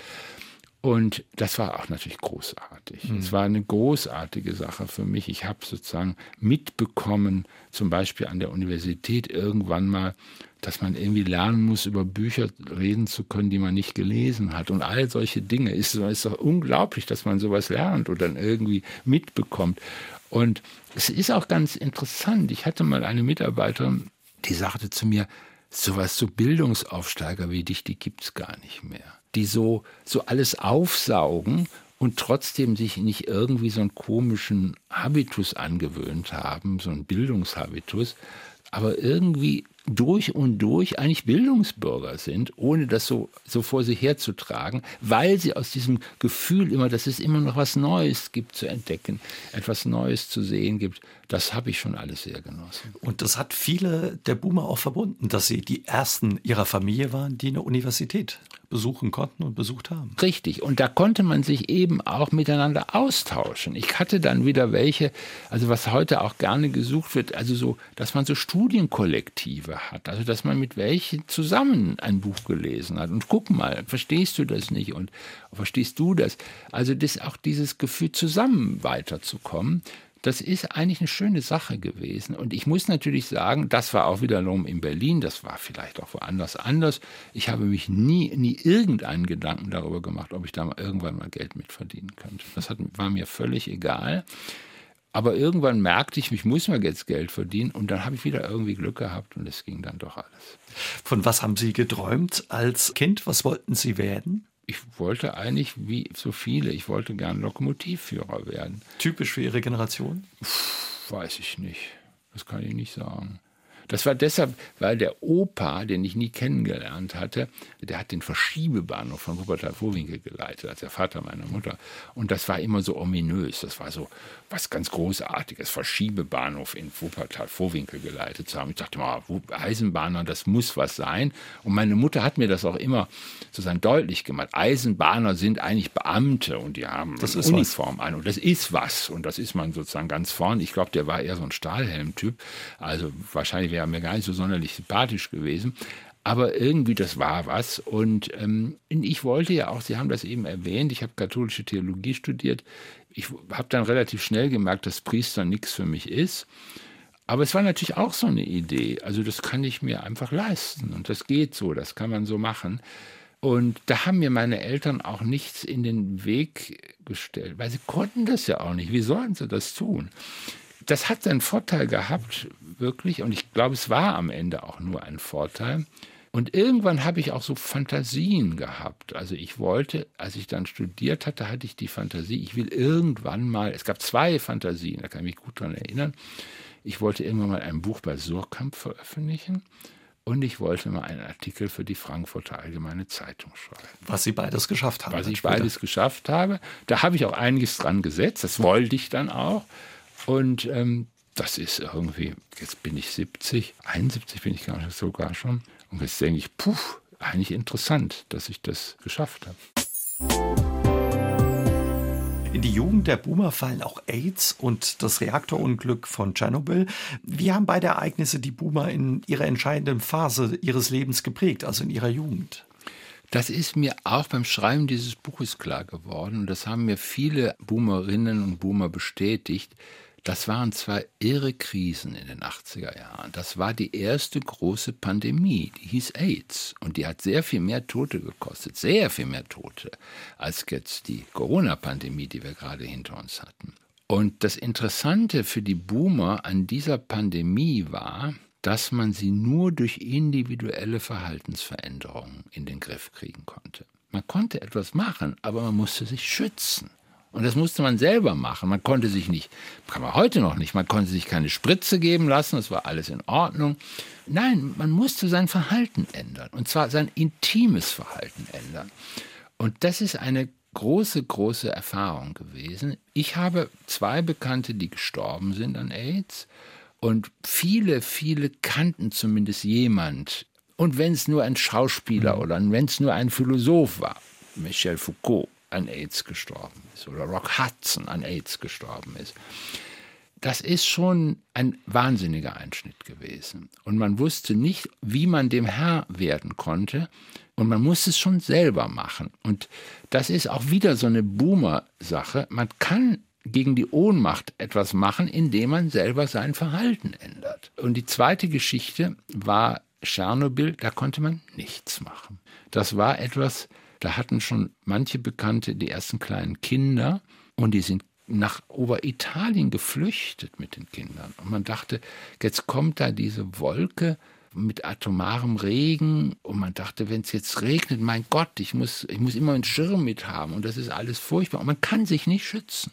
S3: Und das war auch natürlich großartig. Mhm. Es war eine großartige Sache für mich. Ich habe sozusagen mitbekommen, zum Beispiel an der Universität irgendwann mal, dass man irgendwie lernen muss, über Bücher reden zu können, die man nicht gelesen hat. Und all solche Dinge. Es ist doch unglaublich, dass man sowas lernt und dann irgendwie mitbekommt. Und es ist auch ganz interessant. Ich hatte mal eine Mitarbeiterin, die sagte zu mir, sowas, so Bildungsaufsteiger wie dich, die gibt's gar nicht mehr. Die so, so alles aufsaugen und trotzdem sich nicht irgendwie so einen komischen Habitus angewöhnt haben, so einen Bildungshabitus, aber irgendwie durch und durch eigentlich Bildungsbürger sind, ohne das so, so vor sich herzutragen, weil sie aus diesem Gefühl immer, dass es immer noch was Neues gibt zu entdecken, etwas Neues zu sehen gibt, das habe ich schon alles sehr genossen.
S2: Und das hat viele der Boomer auch verbunden, dass sie die Ersten ihrer Familie waren, die eine Universität besuchen konnten und besucht haben.
S3: Richtig. Und da konnte man sich eben auch miteinander austauschen. Ich hatte dann wieder welche, also was heute auch gerne gesucht wird, also so, dass man so Studienkollektive hat. Also dass man mit welchen zusammen ein Buch gelesen hat. Und guck mal, verstehst du das nicht? Und verstehst du das? Also das auch dieses Gefühl, zusammen weiterzukommen. Das ist eigentlich eine schöne Sache gewesen. Und ich muss natürlich sagen, das war auch wiederum in Berlin, das war vielleicht auch woanders anders. Ich habe mich nie, nie irgendeinen Gedanken darüber gemacht, ob ich da mal irgendwann mal Geld mit verdienen könnte. Das hat, war mir völlig egal. Aber irgendwann merkte ich, ich muss mal jetzt Geld verdienen. Und dann habe ich wieder irgendwie Glück gehabt und es ging dann doch alles.
S2: Von was haben Sie geträumt als Kind? Was wollten Sie werden?
S3: Ich wollte eigentlich, wie so viele, ich wollte gern Lokomotivführer werden.
S2: Typisch für Ihre Generation?
S3: Puh, weiß ich nicht. Das kann ich nicht sagen. Das war deshalb, weil der Opa, den ich nie kennengelernt hatte, der hat den Verschiebebahnhof von Wuppertal-Vohwinkel geleitet, als der Vater meiner Mutter. Und das war immer so ominös. Das war so was ganz Großartiges, Verschiebebahnhof in Wuppertal-Vohwinkel geleitet zu haben. Ich dachte mal, Eisenbahner, das muss was sein. Und meine Mutter hat mir das auch immer sozusagen deutlich gemacht. Eisenbahner sind eigentlich Beamte und die haben
S2: das
S3: eine Uniform was. an. Und das ist was. Und das ist man sozusagen ganz vorn. Ich glaube, der war eher so ein Stahlhelm-Typ. Also wahrscheinlich wäre er mir gar nicht so sonderlich sympathisch gewesen. Aber irgendwie, das war was. Und ähm, ich wollte ja auch, Sie haben das eben erwähnt, ich habe katholische Theologie studiert. Ich habe dann relativ schnell gemerkt, dass Priester nichts für mich ist. Aber es war natürlich auch so eine Idee. Also das kann ich mir einfach leisten. Und das geht so, das kann man so machen. Und da haben mir meine Eltern auch nichts in den Weg gestellt, weil sie konnten das ja auch nicht. Wie sollen sie das tun? das hat seinen Vorteil gehabt, wirklich. Und ich glaube, es war am Ende auch nur ein Vorteil. Und irgendwann habe ich auch so Fantasien gehabt. Also ich wollte, als ich dann studiert hatte, hatte ich die Fantasie, ich will irgendwann mal, es gab zwei Fantasien, da kann ich mich gut dran erinnern. Ich wollte irgendwann mal ein Buch bei Suhrkamp veröffentlichen und ich wollte mal einen Artikel für die Frankfurter Allgemeine Zeitung schreiben.
S2: Was Sie beides geschafft haben.
S3: Was ich später. beides geschafft habe. Da habe ich auch einiges dran gesetzt, das wollte ich dann auch. Und ähm, das ist irgendwie, jetzt bin ich siebzig, einundsiebzig bin ich gar nicht sogar schon. Und jetzt denke ich, puh, eigentlich interessant, dass ich das geschafft habe.
S2: In die Jugend der Boomer fallen auch AIDS und das Reaktorunglück von Tschernobyl. Wie haben beide Ereignisse die Boomer in ihrer entscheidenden Phase ihres Lebens geprägt, also in ihrer Jugend?
S3: Das ist mir auch beim Schreiben dieses Buches klar geworden. Und das haben mir viele Boomerinnen und Boomer bestätigt. Das waren zwei irre Krisen in den achtziger Jahren. Das war die erste große Pandemie, die hieß AIDS. Und die hat sehr viel mehr Tote gekostet, sehr viel mehr Tote, als jetzt die Corona-Pandemie, die wir gerade hinter uns hatten. Und das Interessante für die Boomer an dieser Pandemie war, dass man sie nur durch individuelle Verhaltensveränderungen in den Griff kriegen konnte. Man konnte etwas machen, aber man musste sich schützen. Und das musste man selber machen. Man konnte sich nicht, kann man heute noch nicht, man konnte sich keine Spritze geben lassen, das war alles in Ordnung. Nein, man musste sein Verhalten ändern, und zwar sein intimes Verhalten ändern. Und das ist eine große, große Erfahrung gewesen. Ich habe zwei Bekannte, die gestorben sind an AIDS, und viele, viele kannten zumindest jemand. Und wenn es nur ein Schauspieler mhm. oder wenn es nur ein Philosoph war, Michel Foucault, an AIDS gestorben ist oder Rock Hudson an AIDS gestorben ist. Das ist schon ein wahnsinniger Einschnitt gewesen. Und man wusste nicht, wie man dem Herr werden konnte. Und man musste es schon selber machen. Und das ist auch wieder so eine Boomer-Sache. Man kann gegen die Ohnmacht etwas machen, indem man selber sein Verhalten ändert. Und die zweite Geschichte war Tschernobyl. Da konnte man nichts machen. Das war etwas, da hatten schon manche Bekannte die ersten kleinen Kinder und die sind nach Oberitalien geflüchtet mit den Kindern. Und man dachte, jetzt kommt da diese Wolke mit atomarem Regen und man dachte, wenn es jetzt regnet, mein Gott, ich muss, ich muss immer einen Schirm mit haben und das ist alles furchtbar und man kann sich nicht schützen.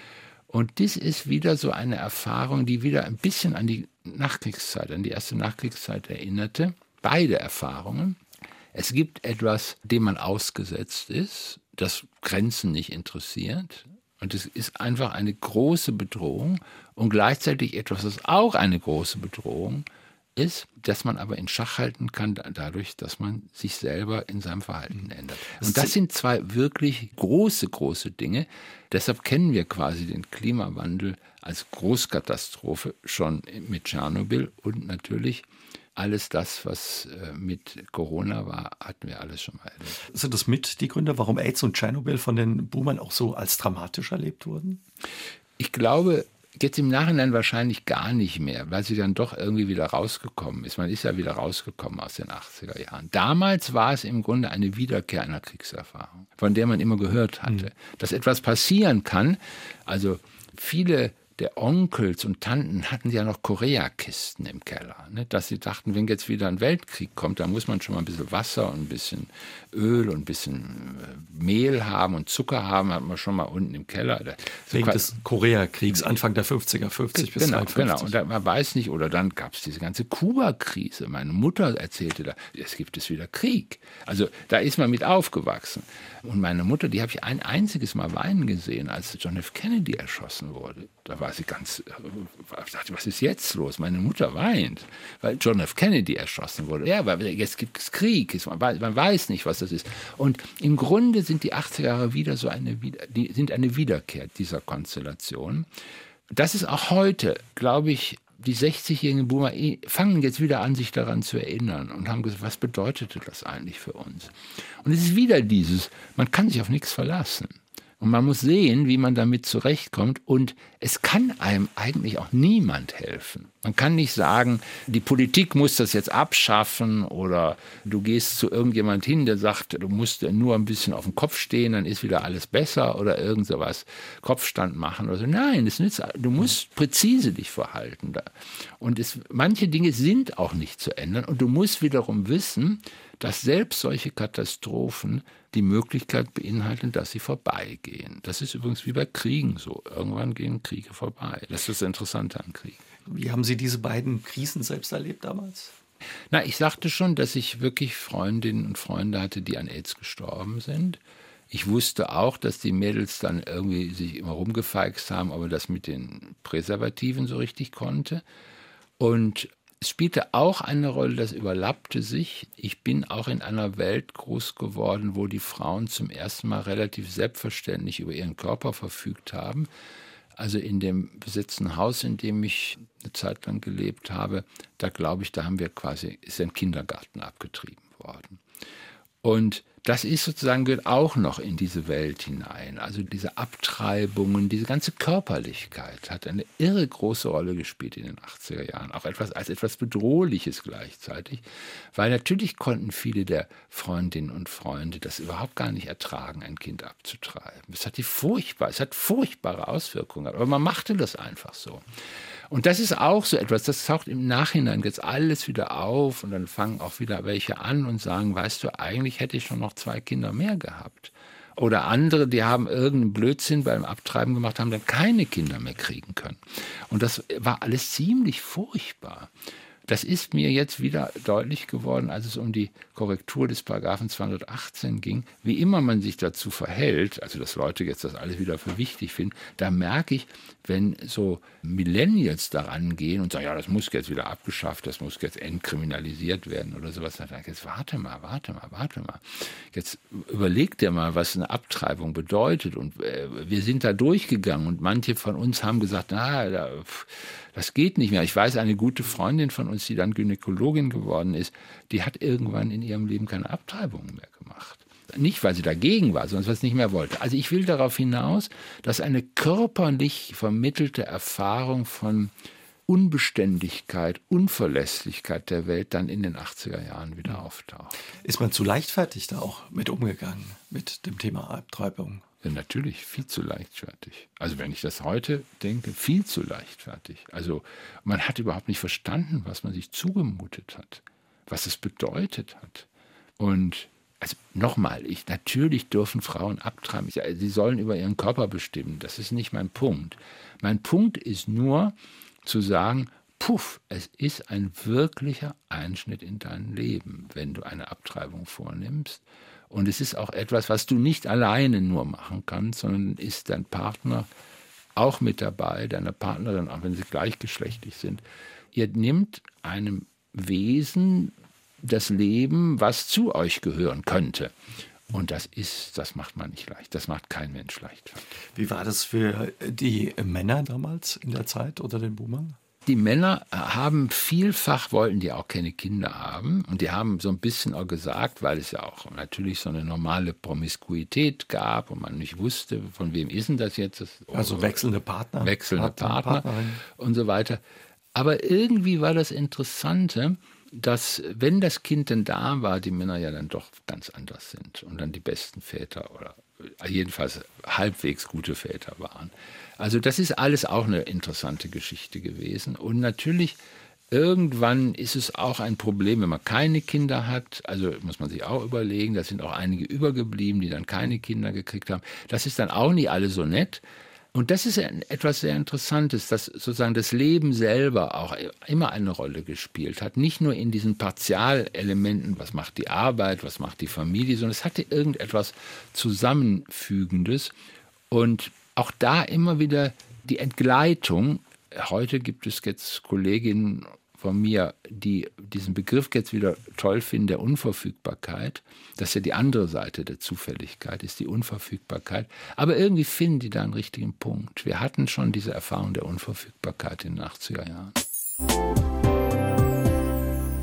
S3: Und das ist wieder so eine Erfahrung, die wieder ein bisschen an die Nachkriegszeit, an die erste Nachkriegszeit erinnerte. Beide Erfahrungen. Es gibt etwas, dem man ausgesetzt ist, das Grenzen nicht interessiert. Und es ist einfach eine große Bedrohung und gleichzeitig etwas, das auch eine große Bedrohung ist, das man aber in Schach halten kann, dadurch, dass man sich selber in seinem Verhalten ändert. Und das sind zwei wirklich große, große Dinge. Deshalb kennen wir quasi den Klimawandel als Großkatastrophe schon mit Tschernobyl und natürlich alles das, was mit Corona war, hatten wir alles schon mal erlebt.
S2: Sind das mit die Gründe, warum AIDS und Tschernobyl von den Boomern auch so als dramatisch erlebt wurden?
S3: Ich glaube, jetzt im Nachhinein wahrscheinlich gar nicht mehr, weil sie dann doch irgendwie wieder rausgekommen ist. Man ist ja wieder rausgekommen aus den achtziger Jahren. Damals war es im Grunde eine Wiederkehr einer Kriegserfahrung, von der man immer gehört hatte. Mhm. Dass etwas passieren kann, also viele der Onkels und Tanten hatten ja noch Koreakisten im Keller, ne? Dass sie dachten, wenn jetzt wieder ein Weltkrieg kommt, dann muss man schon mal ein bisschen Wasser und ein bisschen Öl und ein bisschen Mehl haben und Zucker haben, hat man schon mal unten im Keller.
S2: So wegen des Koreakriegs, Anfang der fünfziger, fünfzig bis
S3: genau,
S2: zweiundfünfzig.
S3: Genau, und da, man weiß nicht, oder dann gab es diese ganze Kuba-Krise. Meine Mutter erzählte da, es gibt es wieder Krieg. Also da ist man mit aufgewachsen. Und meine Mutter, die habe ich ein einziges Mal weinen gesehen, als John F. Kennedy erschossen wurde. Da war sie ganz, ich dachte, was ist jetzt los? Meine Mutter weint, weil John F. Kennedy erschossen wurde. Ja, weil jetzt gibt es Krieg, man weiß nicht, was das ist. Und im Grunde sind die achtziger Jahre wieder so eine, die sind eine Wiederkehr dieser Konstellation. Das ist auch heute, glaube ich, die sechzigjährigen Boomer fangen jetzt wieder an, sich daran zu erinnern und haben gesagt, was bedeutete das eigentlich für uns? Und es ist wieder dieses, man kann sich auf nichts verlassen. Und man muss sehen, wie man damit zurechtkommt. Und es kann einem eigentlich auch niemand helfen. Man kann nicht sagen, die Politik muss das jetzt abschaffen oder du gehst zu irgendjemand hin, der sagt, du musst nur ein bisschen auf dem Kopf stehen, dann ist wieder alles besser oder irgend sowas, Kopfstand machen oder so. Nein, das nützt, du musst präzise dich verhalten. Und es, manche Dinge sind auch nicht zu ändern. Und du musst wiederum wissen, dass selbst solche Katastrophen die Möglichkeit beinhalten, dass sie vorbeigehen. Das ist übrigens wie bei Kriegen so. Irgendwann gehen Kriege vorbei. Das ist das Interessante an Kriegen.
S2: Wie haben Sie diese beiden Krisen selbst erlebt damals?
S3: Na, ich sagte schon, dass ich wirklich Freundinnen und Freunde hatte, die an AIDS gestorben sind. Ich wusste auch, dass die Mädels dann irgendwie sich immer rumgefeixt haben, ob man das mit den Präservativen so richtig konnte. Und es spielte auch eine Rolle, das überlappte sich. Ich bin auch in einer Welt groß geworden, wo die Frauen zum ersten Mal relativ selbstverständlich über ihren Körper verfügt haben. Also in dem besetzten Haus, in dem ich eine Zeit lang gelebt habe, da glaube ich, da haben wir quasi, ist ein Kindergarten abgetrieben worden. Und das ist sozusagen, gehört auch noch in diese Welt hinein. Also diese Abtreibungen, diese ganze Körperlichkeit hat eine irre große Rolle gespielt in den achtziger Jahren. Auch etwas als etwas Bedrohliches gleichzeitig. Weil natürlich konnten viele der Freundinnen und Freunde das überhaupt gar nicht ertragen, ein Kind abzutreiben. Es hat die furchtbar, es hat furchtbare Auswirkungen. Aber man machte das einfach so. Und das ist auch so etwas, das taucht im Nachhinein jetzt alles wieder auf und dann fangen auch wieder welche an und sagen, weißt du, eigentlich hätte ich schon noch zwei Kinder mehr gehabt. Oder andere, die haben irgendeinen Blödsinn beim Abtreiben gemacht, haben dann keine Kinder mehr kriegen können. Und das war alles ziemlich furchtbar. Das ist mir jetzt wieder deutlich geworden, als es um die Korrektur des Paragraphen zweihundertachtzehn ging. Wie immer man sich dazu verhält, also dass Leute jetzt das alles wieder für wichtig finden, da merke ich, wenn so Millennials daran gehen und sagen, ja, das muss jetzt wieder abgeschafft, das muss jetzt entkriminalisiert werden oder sowas, dann sage ich, jetzt warte mal, warte mal, warte mal. Jetzt überleg dir mal, was eine Abtreibung bedeutet. Und äh, wir sind da durchgegangen und manche von uns haben gesagt, na, da, pff, das geht nicht mehr. Ich weiß, eine gute Freundin von uns, die dann Gynäkologin geworden ist, die hat irgendwann in ihrem Leben keine Abtreibungen mehr gemacht. Nicht, weil sie dagegen war, sondern weil sie es nicht mehr wollte. Also ich will darauf hinaus, dass eine körperlich vermittelte Erfahrung von Unbeständigkeit, Unverlässlichkeit der Welt dann in den achtziger Jahren wieder auftaucht.
S2: Ist man zu leichtfertig da auch mit umgegangen, mit dem Thema Abtreibung?
S3: Ja, natürlich, viel zu leichtfertig. Also wenn ich das heute denke, viel zu leichtfertig. Also man hat überhaupt nicht verstanden, was man sich zugemutet hat, was es bedeutet hat. Und also nochmal, ich, natürlich dürfen Frauen abtreiben. Sie sollen über ihren Körper bestimmen. Das ist nicht mein Punkt. Mein Punkt ist nur zu sagen, puff, es ist ein wirklicher Einschnitt in dein Leben, wenn du eine Abtreibung vornimmst. Und es ist auch etwas, was du nicht alleine nur machen kannst, sondern ist dein Partner auch mit dabei, deine Partnerin, auch wenn sie gleichgeschlechtlich sind. Ihr nimmt einem Wesen das Leben, was zu euch gehören könnte. Und das ist, das macht man nicht leicht. Das macht kein Mensch leicht.
S2: Wie war das für die Männer damals in der Zeit unter den Boomern?
S3: Die Männer haben vielfach, wollten die auch keine Kinder haben. Und die haben so ein bisschen auch gesagt, weil es ja auch natürlich so eine normale Promiskuität gab und man nicht wusste, von wem ist denn das jetzt? Das,
S2: also wechselnde Partner.
S3: Wechselnde Partner, Partner und so weiter. Aber irgendwie war das Interessante, dass, wenn das Kind denn da war, die Männer ja dann doch ganz anders sind und dann die besten Väter oder jedenfalls halbwegs gute Väter waren. Also das ist alles auch eine interessante Geschichte gewesen. Und natürlich, irgendwann ist es auch ein Problem, wenn man keine Kinder hat. Also muss man sich auch überlegen, da sind auch einige übergeblieben, die dann keine Kinder gekriegt haben. Das ist dann auch nicht alles so nett. Und das ist etwas sehr Interessantes, dass sozusagen das Leben selber auch immer eine Rolle gespielt hat. Nicht nur in diesen Partialelementen, was macht die Arbeit, was macht die Familie, sondern es hatte irgendetwas Zusammenfügendes. Und auch da immer wieder die Entgleitung. Heute gibt es jetzt Kolleginnen von mir, die diesen Begriff jetzt wieder toll finden, der Unverfügbarkeit. Das ist ja die andere Seite der Zufälligkeit, ist die Unverfügbarkeit. Aber irgendwie finden die da einen richtigen Punkt. Wir hatten schon diese Erfahrung der Unverfügbarkeit in den achtziger Jahren.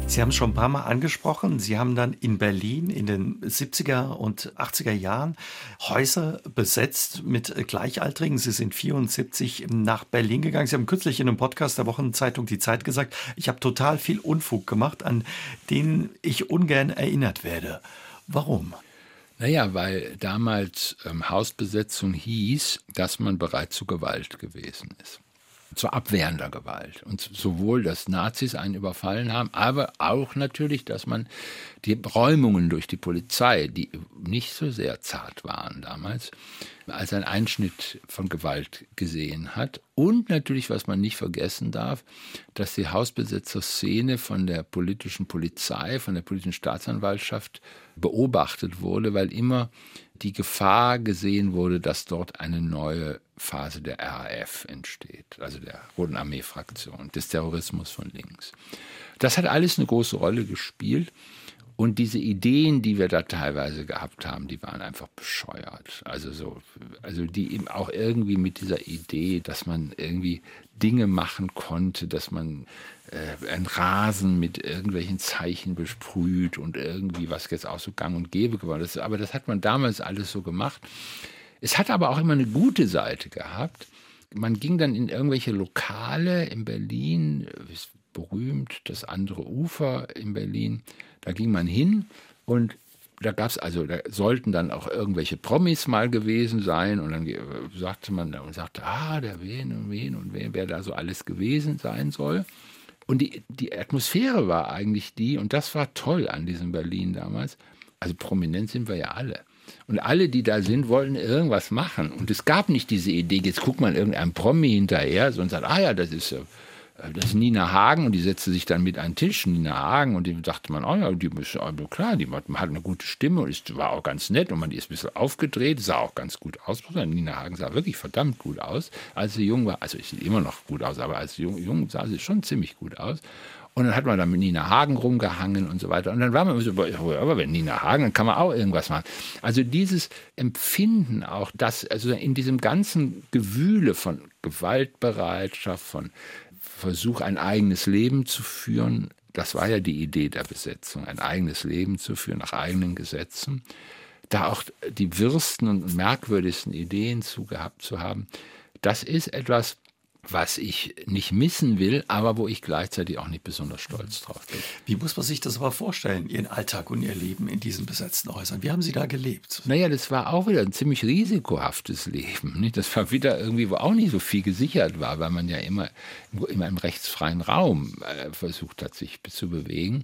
S2: Sie haben es schon ein paar Mal angesprochen. Sie haben dann in Berlin in den siebziger und achtziger Jahren Häuser besetzt mit Gleichaltrigen. Sie sind vierundsiebzig nach Berlin gegangen. Sie haben kürzlich in einem Podcast der Wochenzeitung Die Zeit gesagt, ich habe total viel Unfug gemacht, an den ich ungern erinnert werde. Warum?
S3: Naja, weil damals ähm, Hausbesetzung hieß, dass man bereit zu Gewalt gewesen ist. Zu abwehrender Gewalt. Und sowohl, dass Nazis einen überfallen haben, aber auch natürlich, dass man die Räumungen durch die Polizei, die nicht so sehr zart waren damals, als ein Einschnitt von Gewalt gesehen hat. Und natürlich, was man nicht vergessen darf, dass die Hausbesetzerszene von der politischen Polizei, von der politischen Staatsanwaltschaft beobachtet wurde, weil immer die Gefahr gesehen wurde, dass dort eine neue Phase der R A F entsteht, also der Roten Armee-Fraktion, des Terrorismus von links. Das hat alles eine große Rolle gespielt. Und diese Ideen, die wir da teilweise gehabt haben, die waren einfach bescheuert. Also so, also die eben auch irgendwie mit dieser Idee, dass man irgendwie Dinge machen konnte, dass man äh, einen Rasen mit irgendwelchen Zeichen besprüht und irgendwie, was jetzt auch so gang und gäbe geworden ist. Aber das hat man damals alles so gemacht. Es hat aber auch immer eine gute Seite gehabt. Man ging dann in irgendwelche Lokale in Berlin, ist berühmt, das andere Ufer in Berlin. Da ging man hin und da gab's also, da sollten dann auch irgendwelche Promis mal gewesen sein und dann sagte man und sagte, ah, der wen und wen und wen, wer da so alles gewesen sein soll. Und die, die Atmosphäre war eigentlich die, und das war toll an diesem Berlin damals, also prominent sind wir ja alle. Und alle, die da sind, wollten irgendwas machen. Und es gab nicht diese Idee, jetzt guckt man irgendeinem Promi hinterher, sondern sagt, ah ja, das ist Das ist Nina Hagen, und die setzte sich dann mit an den Tisch, Nina Hagen, und dem dachte man, oh ja, die ist also klar, die hat eine gute Stimme und ist, war auch ganz nett und man ist ein bisschen aufgedreht, sah auch ganz gut aus. Nina Hagen sah wirklich verdammt gut aus, als sie jung war. Also ich sieht immer noch gut aus, aber als sie jung, jung sah sie schon ziemlich gut aus. Und dann hat man dann mit Nina Hagen rumgehangen und so weiter. Und dann war man immer so, aber wenn Nina Hagen, dann kann man auch irgendwas machen. Also dieses Empfinden auch, dass also in diesem ganzen Gewühle von Gewaltbereitschaft, von Versuch, ein eigenes Leben zu führen, das war ja die Idee der Besetzung, ein eigenes Leben zu führen nach eigenen Gesetzen, da auch die wirsten und merkwürdigsten Ideen zu gehabt zu haben, das ist etwas, was ich nicht missen will, aber wo ich gleichzeitig auch nicht besonders stolz drauf bin.
S2: Wie muss man sich das aber vorstellen, Ihren Alltag und Ihr Leben in diesen besetzten Häusern? Wie haben Sie da gelebt?
S3: Naja, das war auch wieder ein ziemlich risikohaftes Leben. Nicht? Das war wieder irgendwie, wo auch nicht so viel gesichert war, weil man ja immer, immer im rechtsfreien Raum äh, versucht hat, sich zu bewegen.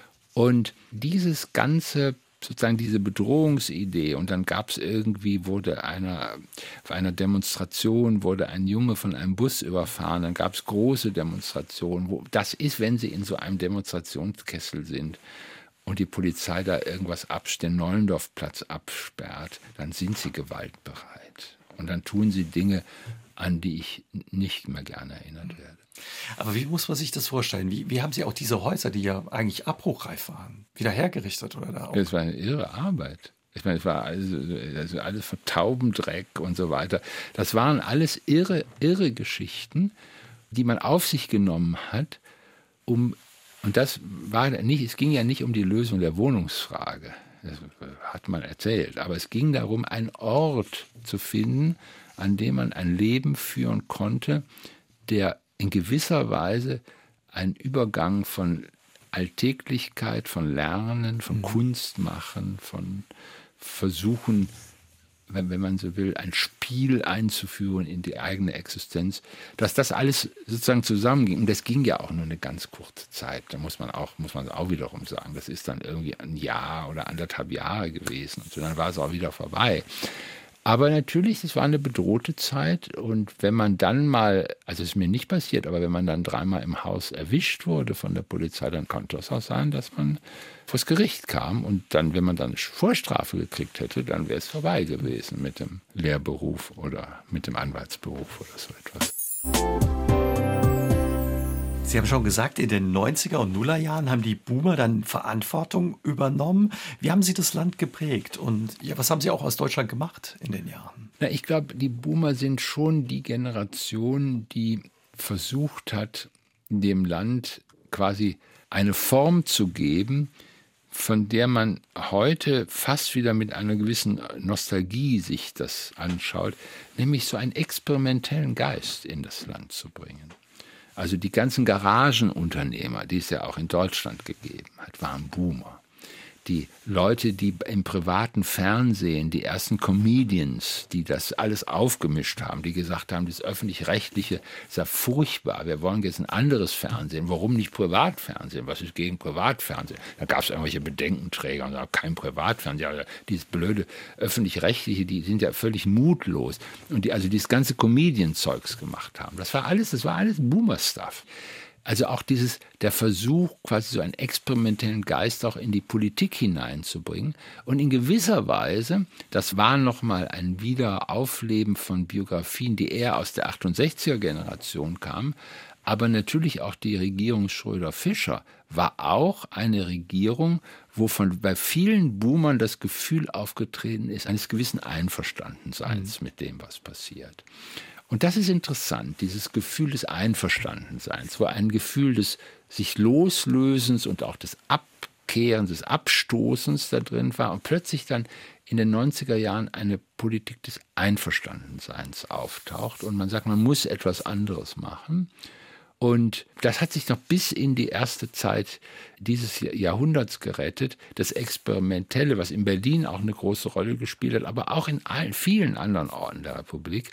S3: Und dieses ganze sozusagen diese Bedrohungsidee, und dann gab es irgendwie, wurde einer, auf einer Demonstration wurde ein Junge von einem Bus überfahren, dann gab es große Demonstrationen, wo das ist, wenn sie in so einem Demonstrationskessel sind und die Polizei da irgendwas absperrt, den Nollendorfplatz absperrt, dann sind sie gewaltbereit und dann tun sie Dinge, an die ich nicht mehr gerne erinnert werde.
S2: Aber wie muss man sich das vorstellen? Wie, wie haben Sie auch diese Häuser, die ja eigentlich abbruchreif waren, wieder hergerichtet oder da auch?
S3: Das war eine irre Arbeit. Ich meine, es war also, also alles Vertaubendreck und so weiter. Das waren alles irre, irre Geschichten, die man auf sich genommen hat, um, und das war nicht, es ging ja nicht um die Lösung der Wohnungsfrage, das hat man erzählt, aber es ging darum, einen Ort zu finden, an dem man ein Leben führen konnte, der in gewisser Weise ein Übergang von Alltäglichkeit, von Lernen, von mhm. Kunst machen, von Versuchen, wenn, wenn man so will, ein Spiel einzuführen in die eigene Existenz, dass das alles sozusagen zusammenging. Und das ging ja auch nur eine ganz kurze Zeit. Da muss man auch, muss man auch wiederum sagen, das ist dann irgendwie ein Jahr oder anderthalb Jahre gewesen. Und so, dann war es auch wieder vorbei. Aber natürlich, es war eine bedrohte Zeit, und wenn man dann mal, also es ist mir nicht passiert, aber wenn man dann dreimal im Haus erwischt wurde von der Polizei, dann konnte es auch sein, dass man vors Gericht kam, und dann, wenn man dann eine Vorstrafe gekriegt hätte, dann wäre es vorbei gewesen mit dem Lehrberuf oder mit dem Anwaltsberuf oder so etwas.
S2: Sie haben schon gesagt, in den neunziger und Nullerjahren haben die Boomer dann Verantwortung übernommen. Wie haben Sie das Land geprägt? Und ja, was haben Sie auch aus Deutschland gemacht in den Jahren?
S3: Na, ich glaube, die Boomer sind schon die Generation, die versucht hat, dem Land quasi eine Form zu geben, von der man heute fast wieder mit einer gewissen Nostalgie sich das anschaut, nämlich so einen experimentellen Geist in das Land zu bringen. Also die ganzen Garagenunternehmer, die es ja auch in Deutschland gegeben hat, waren Boomer. Die Leute, die im privaten Fernsehen, die ersten Comedians, die das alles aufgemischt haben, die gesagt haben, das Öffentlich-Rechtliche ist ja furchtbar, wir wollen jetzt ein anderes Fernsehen. Warum nicht Privatfernsehen? Was ist gegen Privatfernsehen? Da gab es irgendwelche Bedenkenträger und sagen, kein Privatfernsehen. Also dieses blöde Öffentlich-Rechtliche, die sind ja völlig mutlos. Und die also dieses ganze Comedian-Zeugs gemacht haben. Das war alles, das war alles Boomer-Stuff. Also auch dieses, der Versuch, quasi so einen experimentellen Geist auch in die Politik hineinzubringen. Und in gewisser Weise, das war nochmal ein Wiederaufleben von Biografien, die eher aus der achtundsechziger-Generation kamen. Aber natürlich auch die Regierung Schröder-Fischer war auch eine Regierung, wovon bei vielen Boomern das Gefühl aufgetreten ist, eines gewissen Einverstandenseins mit dem, was passiert. Und das ist interessant, dieses Gefühl des Einverstandenseins, wo ein Gefühl des sich Loslösens und auch des Abkehrens, des Abstoßens da drin war und plötzlich dann in den neunziger Jahren eine Politik des Einverstandenseins auftaucht und man sagt, man muss etwas anderes machen. Und das hat sich noch bis in die erste Zeit dieses Jahrhunderts gerettet. Das Experimentelle, was in Berlin auch eine große Rolle gespielt hat, aber auch in allen, vielen anderen Orten der Republik.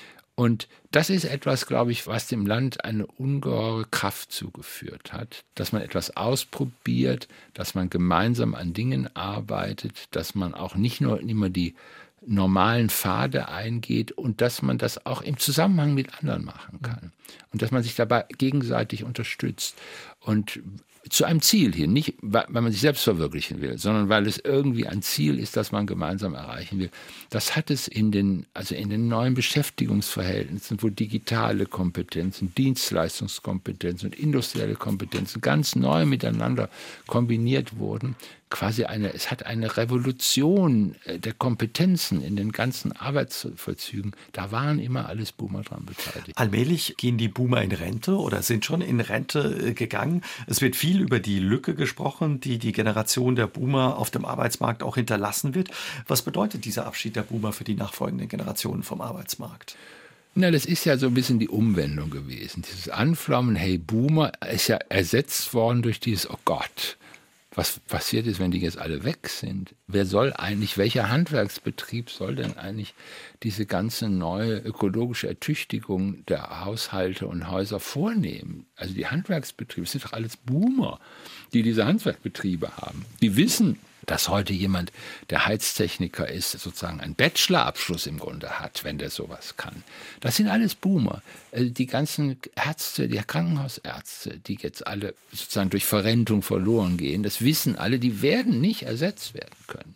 S3: Und das ist etwas, glaube ich, was dem Land eine ungeheure Kraft zugeführt hat, dass man etwas ausprobiert, dass man gemeinsam an Dingen arbeitet, dass man auch nicht nur immer die normalen Pfade eingeht und dass man das auch im Zusammenhang mit anderen machen kann und dass man sich dabei gegenseitig unterstützt und zu einem Ziel hin, nicht weil man sich selbst verwirklichen will, sondern weil es irgendwie ein Ziel ist, das man gemeinsam erreichen will. Das hat es in den, also in den neuen Beschäftigungsverhältnissen, wo digitale Kompetenzen, Dienstleistungskompetenzen und industrielle Kompetenzen ganz neu miteinander kombiniert wurden, quasi eine, es hat eine Revolution der Kompetenzen in den ganzen Arbeitsvollzügen. Da waren immer alles Boomer dran beteiligt.
S2: Allmählich gehen die Boomer in Rente oder sind schon in Rente gegangen. Es wird viel über die Lücke gesprochen, die die Generation der Boomer auf dem Arbeitsmarkt auch hinterlassen wird. Was bedeutet dieser Abschied der Boomer für die nachfolgenden Generationen vom Arbeitsmarkt?
S3: Na, das ist ja so ein bisschen die Umwendung gewesen. Dieses Anflammen, hey Boomer, ist ja ersetzt worden durch dieses, oh Gott, was passiert ist, wenn die jetzt alle weg sind? Wer soll eigentlich, welcher Handwerksbetrieb soll denn eigentlich diese ganze neue ökologische Ertüchtigung der Haushalte und Häuser vornehmen? Also die Handwerksbetriebe, das sind doch alles Boomer, die diese Handwerksbetriebe haben. Die wissen, dass heute jemand, der Heiztechniker ist, sozusagen einen Bachelorabschluss im Grunde hat, wenn der sowas kann. Das sind alles Boomer. Die ganzen Ärzte, die Krankenhausärzte, die jetzt alle sozusagen durch Verrentung verloren gehen, das wissen alle, die werden nicht ersetzt werden können.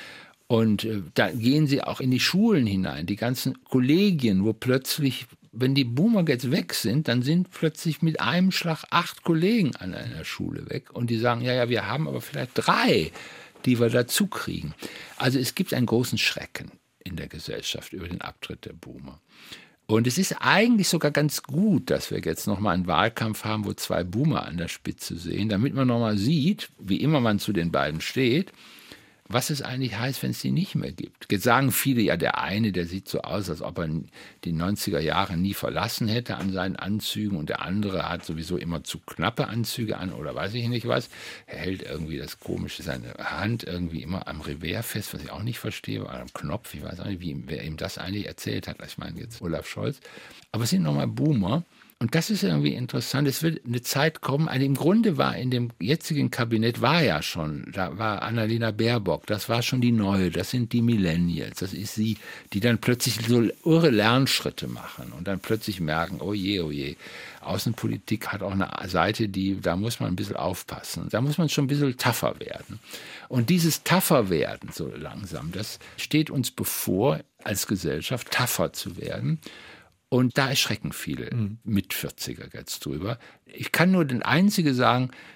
S3: Und äh, da gehen sie auch in die Schulen hinein, die ganzen Kollegien, wo plötzlich, wenn die Boomer jetzt weg sind, dann sind plötzlich mit einem Schlag acht Kollegen an einer Schule weg. Und die sagen, ja, ja, wir haben aber vielleicht drei, die wir dazu kriegen. Also es gibt einen großen Schrecken in der Gesellschaft über den Abtritt der Boomer. Und es ist eigentlich sogar ganz gut, dass wir jetzt nochmal einen Wahlkampf haben, wo zwei Boomer an der Spitze sehen, damit man nochmal sieht, wie immer man zu den beiden steht, was es eigentlich heißt, wenn es die nicht mehr gibt. Jetzt sagen viele, ja, der eine, der sieht so aus, als ob er die neunziger Jahre nie verlassen hätte an seinen Anzügen und der andere hat sowieso immer zu knappe Anzüge an oder weiß ich nicht was. Er hält irgendwie das Komische, seine Hand irgendwie immer am Revers fest, was ich auch nicht verstehe, oder am Knopf, ich weiß auch nicht, wie, wer ihm das eigentlich erzählt hat. Ich meine jetzt Olaf Scholz. Aber es sind nochmal Boomer. Und das ist irgendwie interessant. Es wird eine Zeit kommen, also im Grunde war in dem jetzigen Kabinett war ja schon, da war Annalena Baerbock, das war schon die Neue, das sind die Millennials, das ist sie, die dann plötzlich so irre Lernschritte machen und dann plötzlich merken, oh je, oh je, Außenpolitik hat auch eine Seite, die, da muss man ein bisschen aufpassen, da muss man schon ein bisschen tougher werden. Und dieses tougher werden so langsam, das steht uns bevor, als Gesellschaft tougher zu werden. Und da erschrecken viele mhm. mit vierziger jetzt drüber. Ich kann nur den Einzigen sagen,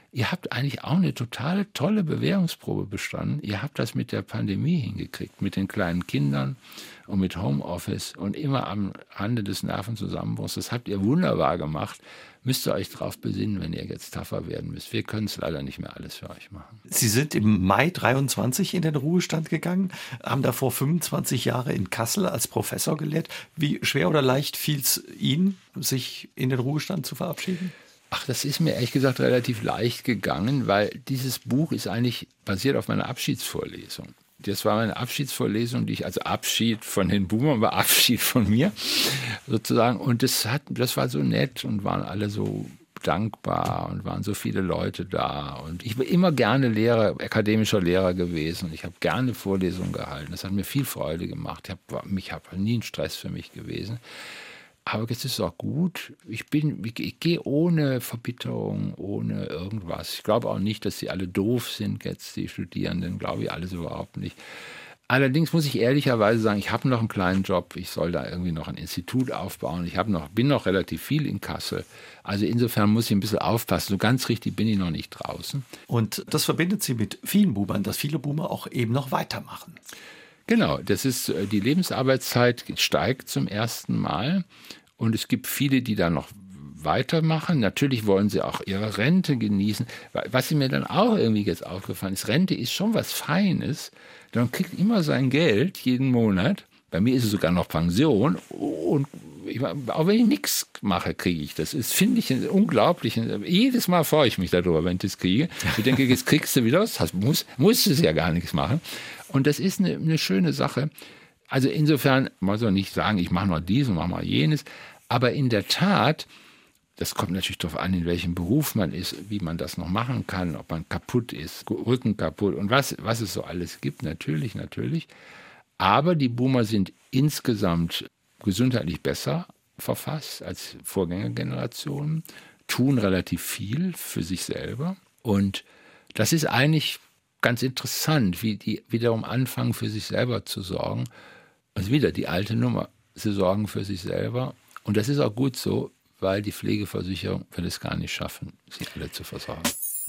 S3: ihr habt eigentlich auch eine total tolle Bewährungsprobe bestanden. Ihr habt das mit der Pandemie hingekriegt, mit den kleinen Kindern und mit Homeoffice und immer am Rande des Nervenzusammenbruchs. Das habt ihr wunderbar gemacht. Müsst ihr euch drauf besinnen, wenn ihr jetzt tougher werden müsst. Wir können es leider nicht mehr alles für euch machen.
S2: Sie sind im Mai dreiundzwanzig in den Ruhestand gegangen, haben davor fünfundzwanzig Jahre in Kassel als Professor gelehrt. Wie schwer oder leicht fiel es Ihnen, sich in den Ruhestand zu verabschieden?
S3: Ach, das ist mir ehrlich gesagt relativ leicht gegangen, weil dieses Buch ist eigentlich basiert auf meiner Abschiedsvorlesung. Das war meine Abschiedsvorlesung, die ich, also Abschied von den Boomern, aber Abschied von mir sozusagen. Und das hat, das war so nett und waren alle so dankbar und waren so viele Leute da. Und ich bin immer gerne Lehrer, akademischer Lehrer gewesen. Ich habe gerne Vorlesungen gehalten. Das hat mir viel Freude gemacht. Ich habe mich habe nie ein Stress für mich gewesen. Aber jetzt ist es auch gut. Ich bin, ich, ich gehe ohne Verbitterung, ohne irgendwas. Ich glaube auch nicht, dass sie alle doof sind, jetzt die Studierenden, glaube ich alles überhaupt nicht. Allerdings muss ich ehrlicherweise sagen, ich habe noch einen kleinen Job. Ich soll da irgendwie noch ein Institut aufbauen. Ich habe noch, bin noch relativ viel in Kassel. Also insofern muss ich ein bisschen aufpassen. So ganz richtig bin ich noch nicht draußen.
S2: Und das verbindet Sie mit vielen Boomern, dass viele Boomer auch eben noch weitermachen.
S3: Genau, das ist, die Lebensarbeitszeit steigt zum ersten Mal und es gibt viele, die da noch weitermachen. Natürlich wollen sie auch ihre Rente genießen. Was mir dann auch irgendwie jetzt aufgefallen ist, Rente ist schon was Feines. Man kriegt immer sein Geld jeden Monat. Bei mir ist es sogar noch Pension und ich, auch wenn ich nichts mache, kriege ich das. Das finde ich unglaublich. Jedes Mal freue ich mich darüber, wenn ich das kriege. Ich denke, jetzt kriegst du wieder was, das musst, musst du ja gar nichts machen. Und das ist eine, eine schöne Sache. Also insofern muss man nicht sagen, ich mache mal dies und mache mal jenes. Aber in der Tat, das kommt natürlich darauf an, in welchem Beruf man ist, wie man das noch machen kann, ob man kaputt ist, Rücken kaputt und was, was es so alles gibt. Natürlich, natürlich. Aber die Boomer sind insgesamt gesundheitlich besser verfasst als Vorgängergenerationen, tun relativ viel für sich selber. Und das ist eigentlich ganz interessant, wie die wiederum anfangen, für sich selber zu sorgen. Also wieder die alte Nummer, sie sorgen für sich selber. Und das ist auch gut so, weil die Pflegeversicherung wird es gar nicht schaffen, sie alle zu versorgen.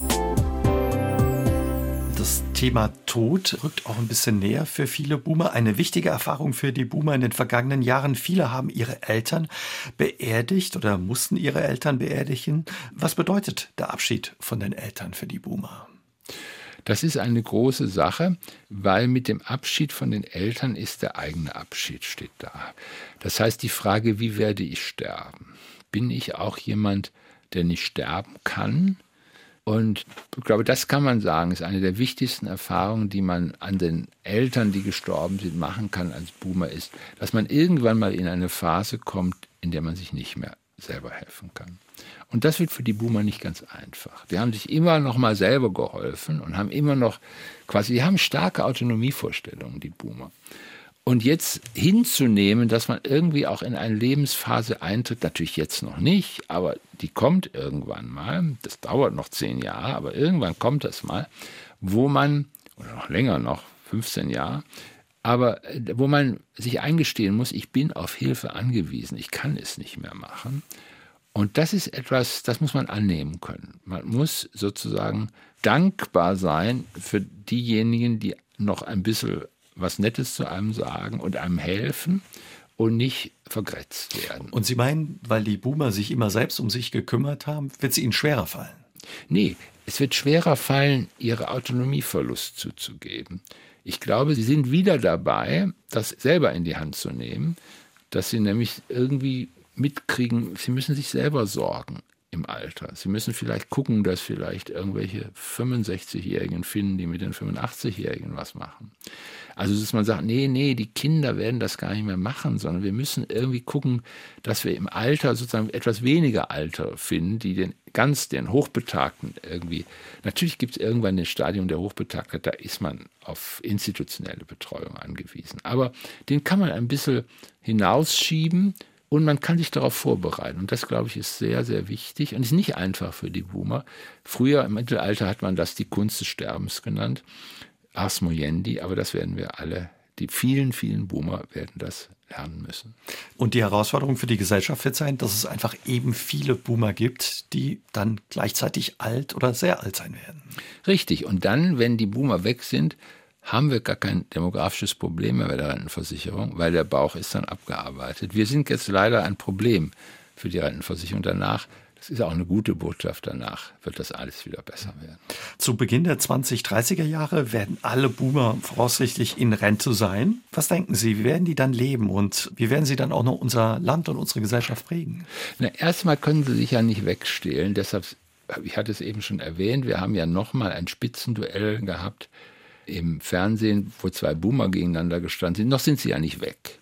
S2: Das Thema Tod rückt auch ein bisschen näher für viele Boomer. Eine wichtige Erfahrung für die Boomer in den vergangenen Jahren. Viele haben ihre Eltern beerdigt oder mussten ihre Eltern beerdigen. Was bedeutet der Abschied von den Eltern für die Boomer?
S3: Das ist eine große Sache, weil mit dem Abschied von den Eltern ist der eigene Abschied steht da. Das heißt, die Frage, wie werde ich sterben? Bin ich auch jemand, der nicht sterben kann? Und ich glaube, das kann man sagen, ist eine der wichtigsten Erfahrungen, die man an den Eltern, die gestorben sind, machen kann als Boomer, ist, dass man irgendwann mal in eine Phase kommt, in der man sich nicht mehr selber helfen kann. Und das wird für die Boomer nicht ganz einfach. Die haben sich immer noch mal selber geholfen und haben immer noch quasi, die haben starke Autonomievorstellungen, die Boomer. Und jetzt hinzunehmen, dass man irgendwie auch in eine Lebensphase eintritt, natürlich jetzt noch nicht, aber die kommt irgendwann mal, das dauert noch zehn Jahre, aber irgendwann kommt das mal, wo man, oder noch länger noch, fünfzehn Jahre, aber wo man sich eingestehen muss, ich bin auf Hilfe angewiesen, ich kann es nicht mehr machen. Und das ist etwas, das muss man annehmen können. Man muss sozusagen dankbar sein für diejenigen, die noch ein bisschen was Nettes zu einem sagen und einem helfen und nicht vergrätzt werden.
S2: Und Sie meinen, weil die Boomer sich immer selbst um sich gekümmert haben, wird es ihnen schwerer fallen?
S3: Nee, es wird schwerer fallen, ihre Autonomieverlust zuzugeben. Ich glaube, sie sind wieder dabei, das selber in die Hand zu nehmen, dass sie nämlich irgendwie mitkriegen, sie müssen sich selber sorgen im Alter. Sie müssen vielleicht gucken, dass vielleicht irgendwelche fünfundsechzigjährigen finden, die mit den fünfundachtzigjährigen was machen. Also dass man sagt, nee, nee, die Kinder werden das gar nicht mehr machen, sondern wir müssen irgendwie gucken, dass wir im Alter sozusagen etwas weniger Alter finden, die den ganz den Hochbetagten irgendwie, natürlich gibt es irgendwann ein Stadium der Hochbetagtheit, da ist man auf institutionelle Betreuung angewiesen. Aber den kann man ein bisschen hinausschieben, und man kann sich darauf vorbereiten. Und das, glaube ich, ist sehr, sehr wichtig und ist nicht einfach für die Boomer. Früher im Mittelalter hat man das die Kunst des Sterbens genannt, Ars Moriendi, aber das werden wir alle Die vielen, vielen Boomer werden das lernen müssen.
S2: Und die Herausforderung für die Gesellschaft wird sein, dass es einfach eben viele Boomer gibt, die dann gleichzeitig alt oder sehr alt sein werden.
S3: Richtig. Und dann, wenn die Boomer weg sind, haben wir gar kein demografisches Problem mehr bei der Rentenversicherung, weil der Bauch ist dann abgearbeitet. Wir sind jetzt leider ein Problem für die Rentenversicherung danach. Das ist auch eine gute Botschaft. Danach wird das alles wieder besser werden.
S2: Zu Beginn der zwanzig dreißiger Jahre werden alle Boomer voraussichtlich in Rente sein. Was denken Sie, wie werden die dann leben und wie werden sie dann auch noch unser Land und unsere Gesellschaft prägen?
S3: Na, erstmal können sie sich ja nicht wegstehlen. Deshalb, ich hatte es eben schon erwähnt, wir haben ja nochmal ein Spitzenduell gehabt im Fernsehen, wo zwei Boomer gegeneinander gestanden sind. Noch sind sie ja nicht weg.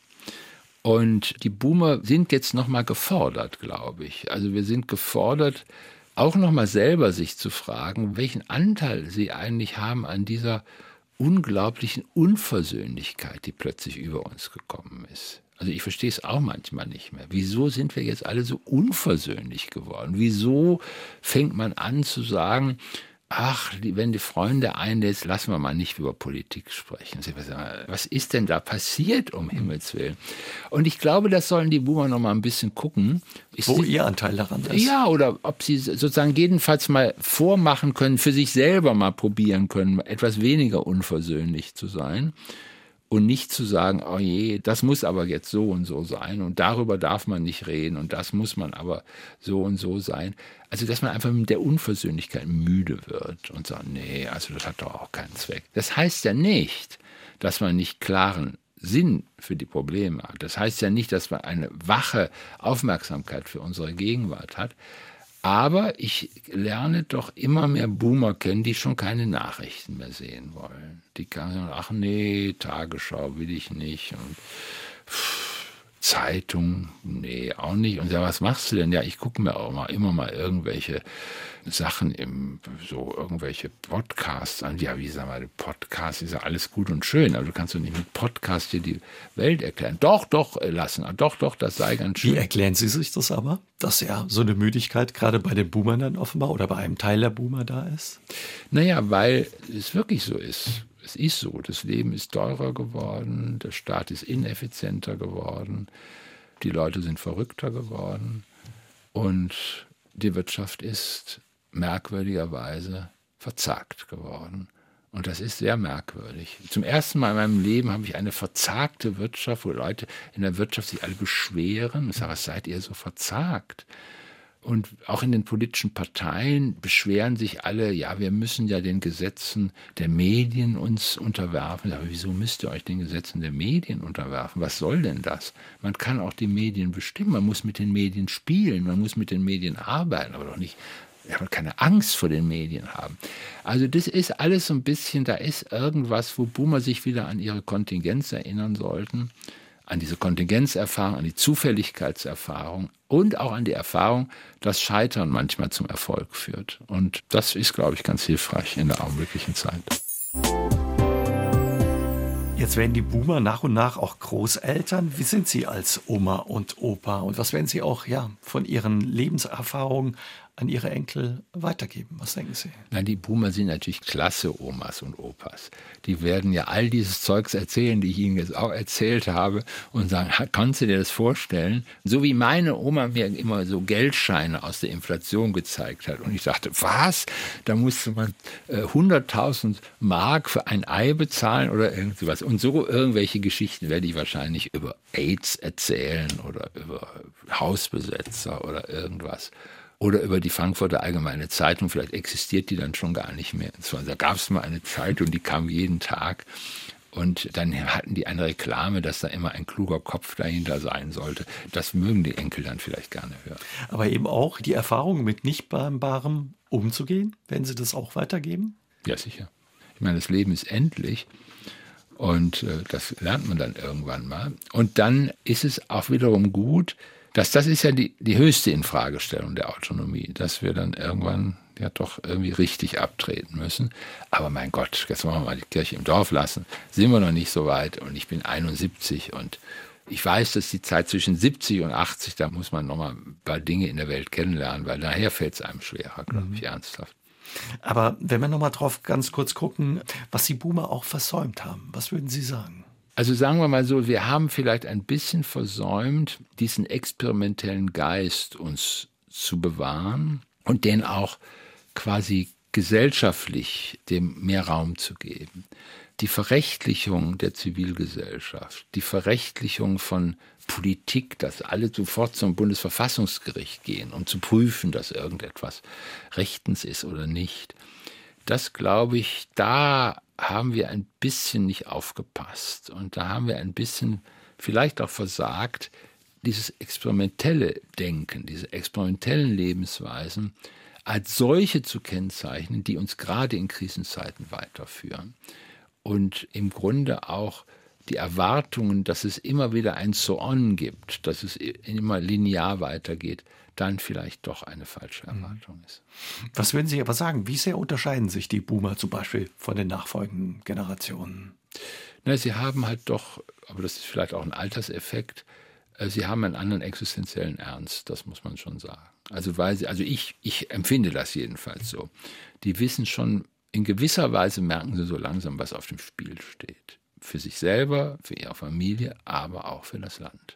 S3: Und die Boomer sind jetzt nochmal gefordert, glaube ich. Also wir sind gefordert, auch nochmal selber sich zu fragen, welchen Anteil sie eigentlich haben an dieser unglaublichen Unversöhnlichkeit, die plötzlich über uns gekommen ist. Also ich verstehe es auch manchmal nicht mehr. Wieso sind wir jetzt alle so unversöhnlich geworden? Wieso fängt man an zu sagen, ach, wenn die Freunde einlädst, lassen wir mal nicht über Politik sprechen. Was ist denn da passiert, um Himmels Willen? Und ich glaube, das sollen die Boomer noch mal ein bisschen gucken.
S2: Ich Wo ihr Anteil daran ist.
S3: Ja, oder ob sie sozusagen jedenfalls mal vormachen können, für sich selber mal probieren können, etwas weniger unversöhnlich zu sein. Und nicht zu sagen, oh je, das muss aber jetzt so und so sein und darüber darf man nicht reden und das muss man aber so und so sein. Also, dass man einfach mit der Unversöhnlichkeit müde wird und sagt, nee, also das hat doch auch keinen Zweck. Das heißt ja nicht, dass man nicht klaren Sinn für die Probleme hat. Das heißt ja nicht, dass man eine wache Aufmerksamkeit für unsere Gegenwart hat. Aber ich lerne doch immer mehr Boomer kennen, die schon keine Nachrichten mehr sehen wollen. Die sagen, ach nee, Tagesschau will ich nicht und pff, Zeitung, nee, auch nicht. Und ja, was machst du denn? Ja, ich gucke mir auch mal immer mal irgendwelche Sachen im, so irgendwelche Podcasts an. Ja, wie sagen wir, Podcast ist ja alles gut und schön, aber du kannst doch nicht mit Podcast dir die Welt erklären. Doch, doch, lassen, doch, doch, das sei ganz schön.
S2: Wie erklären Sie sich das aber, dass ja so eine Müdigkeit gerade bei den Boomern dann offenbar oder bei einem Teil der Boomer da ist?
S3: Naja, weil es wirklich so ist. Es ist so, das Leben ist teurer geworden, der Staat ist ineffizienter geworden, die Leute sind verrückter geworden und die Wirtschaft ist merkwürdigerweise verzagt geworden. Und das ist sehr merkwürdig. Zum ersten Mal in meinem Leben habe ich eine verzagte Wirtschaft, wo Leute in der Wirtschaft sich alle beschweren. Ich sage, was seid ihr so verzagt? Und auch in den politischen Parteien beschweren sich alle, ja, wir müssen ja den Gesetzen der Medien uns unterwerfen. Aber wieso müsst ihr euch den Gesetzen der Medien unterwerfen? Was soll denn das? Man kann auch die Medien bestimmen, man muss mit den Medien spielen, man muss mit den Medien arbeiten, aber doch nicht, ja, man kann keine Angst vor den Medien haben. Also das ist alles so ein bisschen, da ist irgendwas, wo Boomer sich wieder an ihre Kontingenz erinnern sollten, an diese Kontingenzerfahrung, an die Zufälligkeitserfahrung und auch an die Erfahrung, dass Scheitern manchmal zum Erfolg führt. Und das ist, glaube ich, ganz hilfreich in der augenblicklichen Zeit.
S2: Jetzt werden die Boomer nach und nach auch Großeltern. Wie sind Sie als Oma und Opa? Und was werden Sie auch ja, von Ihren Lebenserfahrungen an Ihre Enkel weitergeben? Was denken Sie?
S3: Na, die Boomer sind natürlich klasse Omas und Opas. Die werden ja all dieses Zeugs erzählen, die ich Ihnen jetzt auch erzählt habe und sagen, kannst du dir das vorstellen? So wie meine Oma mir immer so Geldscheine aus der Inflation gezeigt hat. Und ich dachte, was? Da musste man äh, hunderttausend Mark für ein Ei bezahlen oder irgendwas. Und so irgendwelche Geschichten werde ich wahrscheinlich über AIDS erzählen oder über Hausbesetzer oder irgendwas. Oder über die Frankfurter Allgemeine Zeitung, vielleicht existiert die dann schon gar nicht mehr. Da gab es mal eine Zeitung, die kam jeden Tag. Und dann hatten die eine Reklame, dass da immer ein kluger Kopf dahinter sein sollte. Das mögen die Enkel dann vielleicht gerne hören.
S2: Aber eben auch die Erfahrung mit Nicht-Barem umzugehen, werden Sie das auch weitergeben?
S3: Ja, sicher. Ich meine, das Leben ist endlich. Und äh, das lernt man dann irgendwann mal. Und dann ist es auch wiederum gut, dass das ist ja die, die höchste Infragestellung der Autonomie, dass wir dann irgendwann ja doch irgendwie richtig abtreten müssen. Aber mein Gott, jetzt wollen wir mal die Kirche im Dorf lassen, sind wir noch nicht so weit und ich bin einundsiebzig und ich weiß, dass die Zeit zwischen siebzig und achtzig, da muss man nochmal ein paar Dinge in der Welt kennenlernen, weil daher fällt es einem schwerer, glaube ich, ernsthaft.
S2: Aber wenn wir nochmal drauf ganz kurz gucken, was die Boomer auch versäumt haben, was würden Sie sagen?
S3: Also sagen wir mal so, wir haben vielleicht ein bisschen versäumt, diesen experimentellen Geist uns zu bewahren und den auch quasi gesellschaftlich dem mehr Raum zu geben. Die Verrechtlichung der Zivilgesellschaft, die Verrechtlichung von Politik, dass alle sofort zum Bundesverfassungsgericht gehen, um zu prüfen, dass irgendetwas rechtens ist oder nicht. Das glaube ich, da haben wir ein bisschen nicht aufgepasst und da haben wir ein bisschen vielleicht auch versagt, dieses experimentelle Denken, diese experimentellen Lebensweisen als solche zu kennzeichnen, die uns gerade in Krisenzeiten weiterführen. Und im Grunde auch die Erwartungen, dass es immer wieder ein So-on gibt, dass es immer linear weitergeht, dann vielleicht doch eine falsche Erwartung ist.
S2: Was würden Sie aber sagen? Wie sehr unterscheiden sich die Boomer zum Beispiel von den nachfolgenden Generationen?
S3: Na, sie haben halt doch, aber das ist vielleicht auch ein Alterseffekt, sie haben einen anderen existenziellen Ernst, das muss man schon sagen. Also, weil sie, also ich, ich empfinde das jedenfalls so. Die wissen schon, in gewisser Weise merken sie so langsam, was auf dem Spiel steht. Für sich selber, für ihre Familie, aber auch für das Land.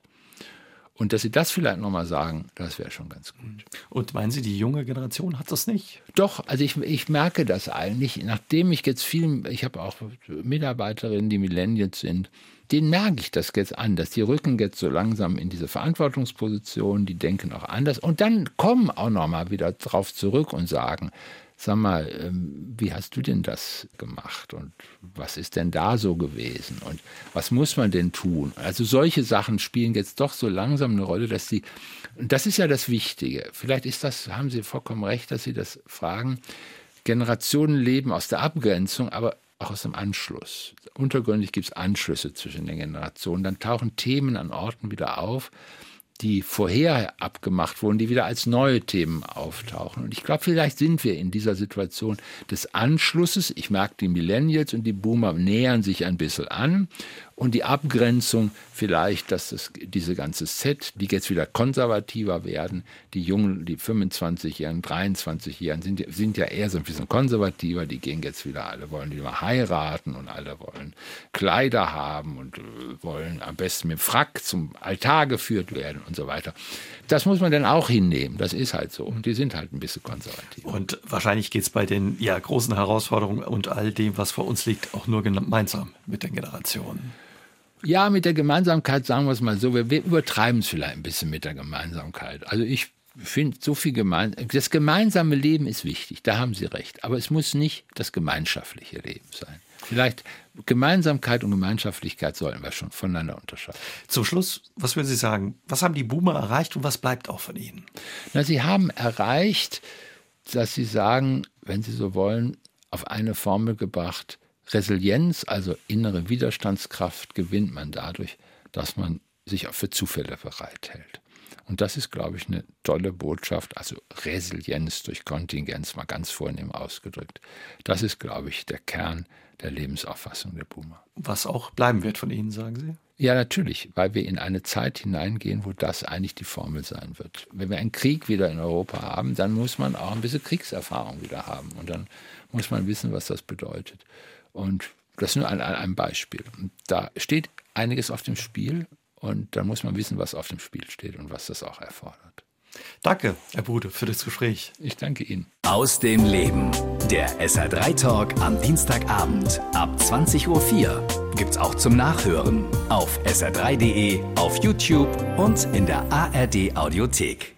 S3: Und dass sie das vielleicht nochmal sagen, das wäre schon ganz gut.
S2: Und meinen Sie, die junge Generation hat das nicht?
S3: Doch, also ich, ich merke das eigentlich, nachdem ich jetzt viel, ich habe auch Mitarbeiterinnen, die Millennials sind, denen merke ich das jetzt an, dass die rücken jetzt so langsam in diese Verantwortungsposition, die denken auch anders und dann kommen auch nochmal wieder drauf zurück und sagen, sag mal, wie hast du denn das gemacht und was ist denn da so gewesen und was muss man denn tun? Also solche Sachen spielen jetzt doch so langsam eine Rolle, dass sie, und das ist ja das Wichtige, vielleicht ist das, haben Sie vollkommen recht, dass Sie das fragen, Generationen leben aus der Abgrenzung, aber auch aus dem Anschluss. Untergründig gibt es Anschlüsse zwischen den Generationen, dann tauchen Themen an Orten wieder auf, die vorher abgemacht wurden, die wieder als neue Themen auftauchen. Und ich glaube, vielleicht sind wir in dieser Situation des Anschlusses. Ich merke, die Millennials und die Boomer nähern sich ein bisschen an. Und die Abgrenzung vielleicht, dass das, diese ganze Set, die jetzt wieder konservativer werden, die Jungen, die fünfundzwanzigjährigen, dreiundzwanzigjährigen sind, sind ja eher so ein bisschen konservativer, die gehen jetzt wieder, alle wollen lieber heiraten und alle wollen Kleider haben und wollen am besten mit dem Frack zum Altar geführt werden und so weiter. Das muss man dann auch hinnehmen, das ist halt so. Die sind halt ein bisschen konservativ.
S2: Und wahrscheinlich geht es bei den ja, großen Herausforderungen und all dem, was vor uns liegt, auch nur gemeinsam mit den Generationen.
S3: Ja, mit der Gemeinsamkeit, sagen wir es mal so, wir, wir übertreiben es vielleicht ein bisschen mit der Gemeinsamkeit. Also ich finde, so viel gemein, das gemeinsame Leben ist wichtig, da haben Sie recht. Aber es muss nicht das gemeinschaftliche Leben sein. Vielleicht Gemeinsamkeit und Gemeinschaftlichkeit sollten wir schon voneinander unterscheiden.
S2: Zum Schluss, was würden Sie sagen, was haben die Boomer erreicht und was bleibt auch von ihnen?
S3: Na, sie haben erreicht, dass sie sagen, wenn Sie so wollen, auf eine Formel gebracht, Resilienz, also innere Widerstandskraft, gewinnt man dadurch, dass man sich auch für Zufälle bereithält. Und das ist, glaube ich, eine tolle Botschaft, also Resilienz durch Kontingenz, mal ganz vornehm ausgedrückt. Das ist, glaube ich, der Kern der Lebensauffassung der Boomer.
S2: Was auch bleiben wird von Ihnen, sagen Sie?
S3: Ja, natürlich, weil wir in eine Zeit hineingehen, wo das eigentlich die Formel sein wird. Wenn wir einen Krieg wieder in Europa haben, dann muss man auch ein bisschen Kriegserfahrung wieder haben. Und dann muss man wissen, was das bedeutet. Und das ist nur ein, ein Beispiel. Und da steht einiges auf dem Spiel und da muss man wissen, was auf dem Spiel steht und was das auch erfordert.
S2: Danke, Herr Bude, für das Gespräch.
S3: Ich danke Ihnen.
S1: Aus dem Leben. Der S R drei Talk am Dienstagabend ab zwanzig Uhr vier gibt's auch zum Nachhören auf S R drei punkt de, auf YouTube und in der A R D Audiothek.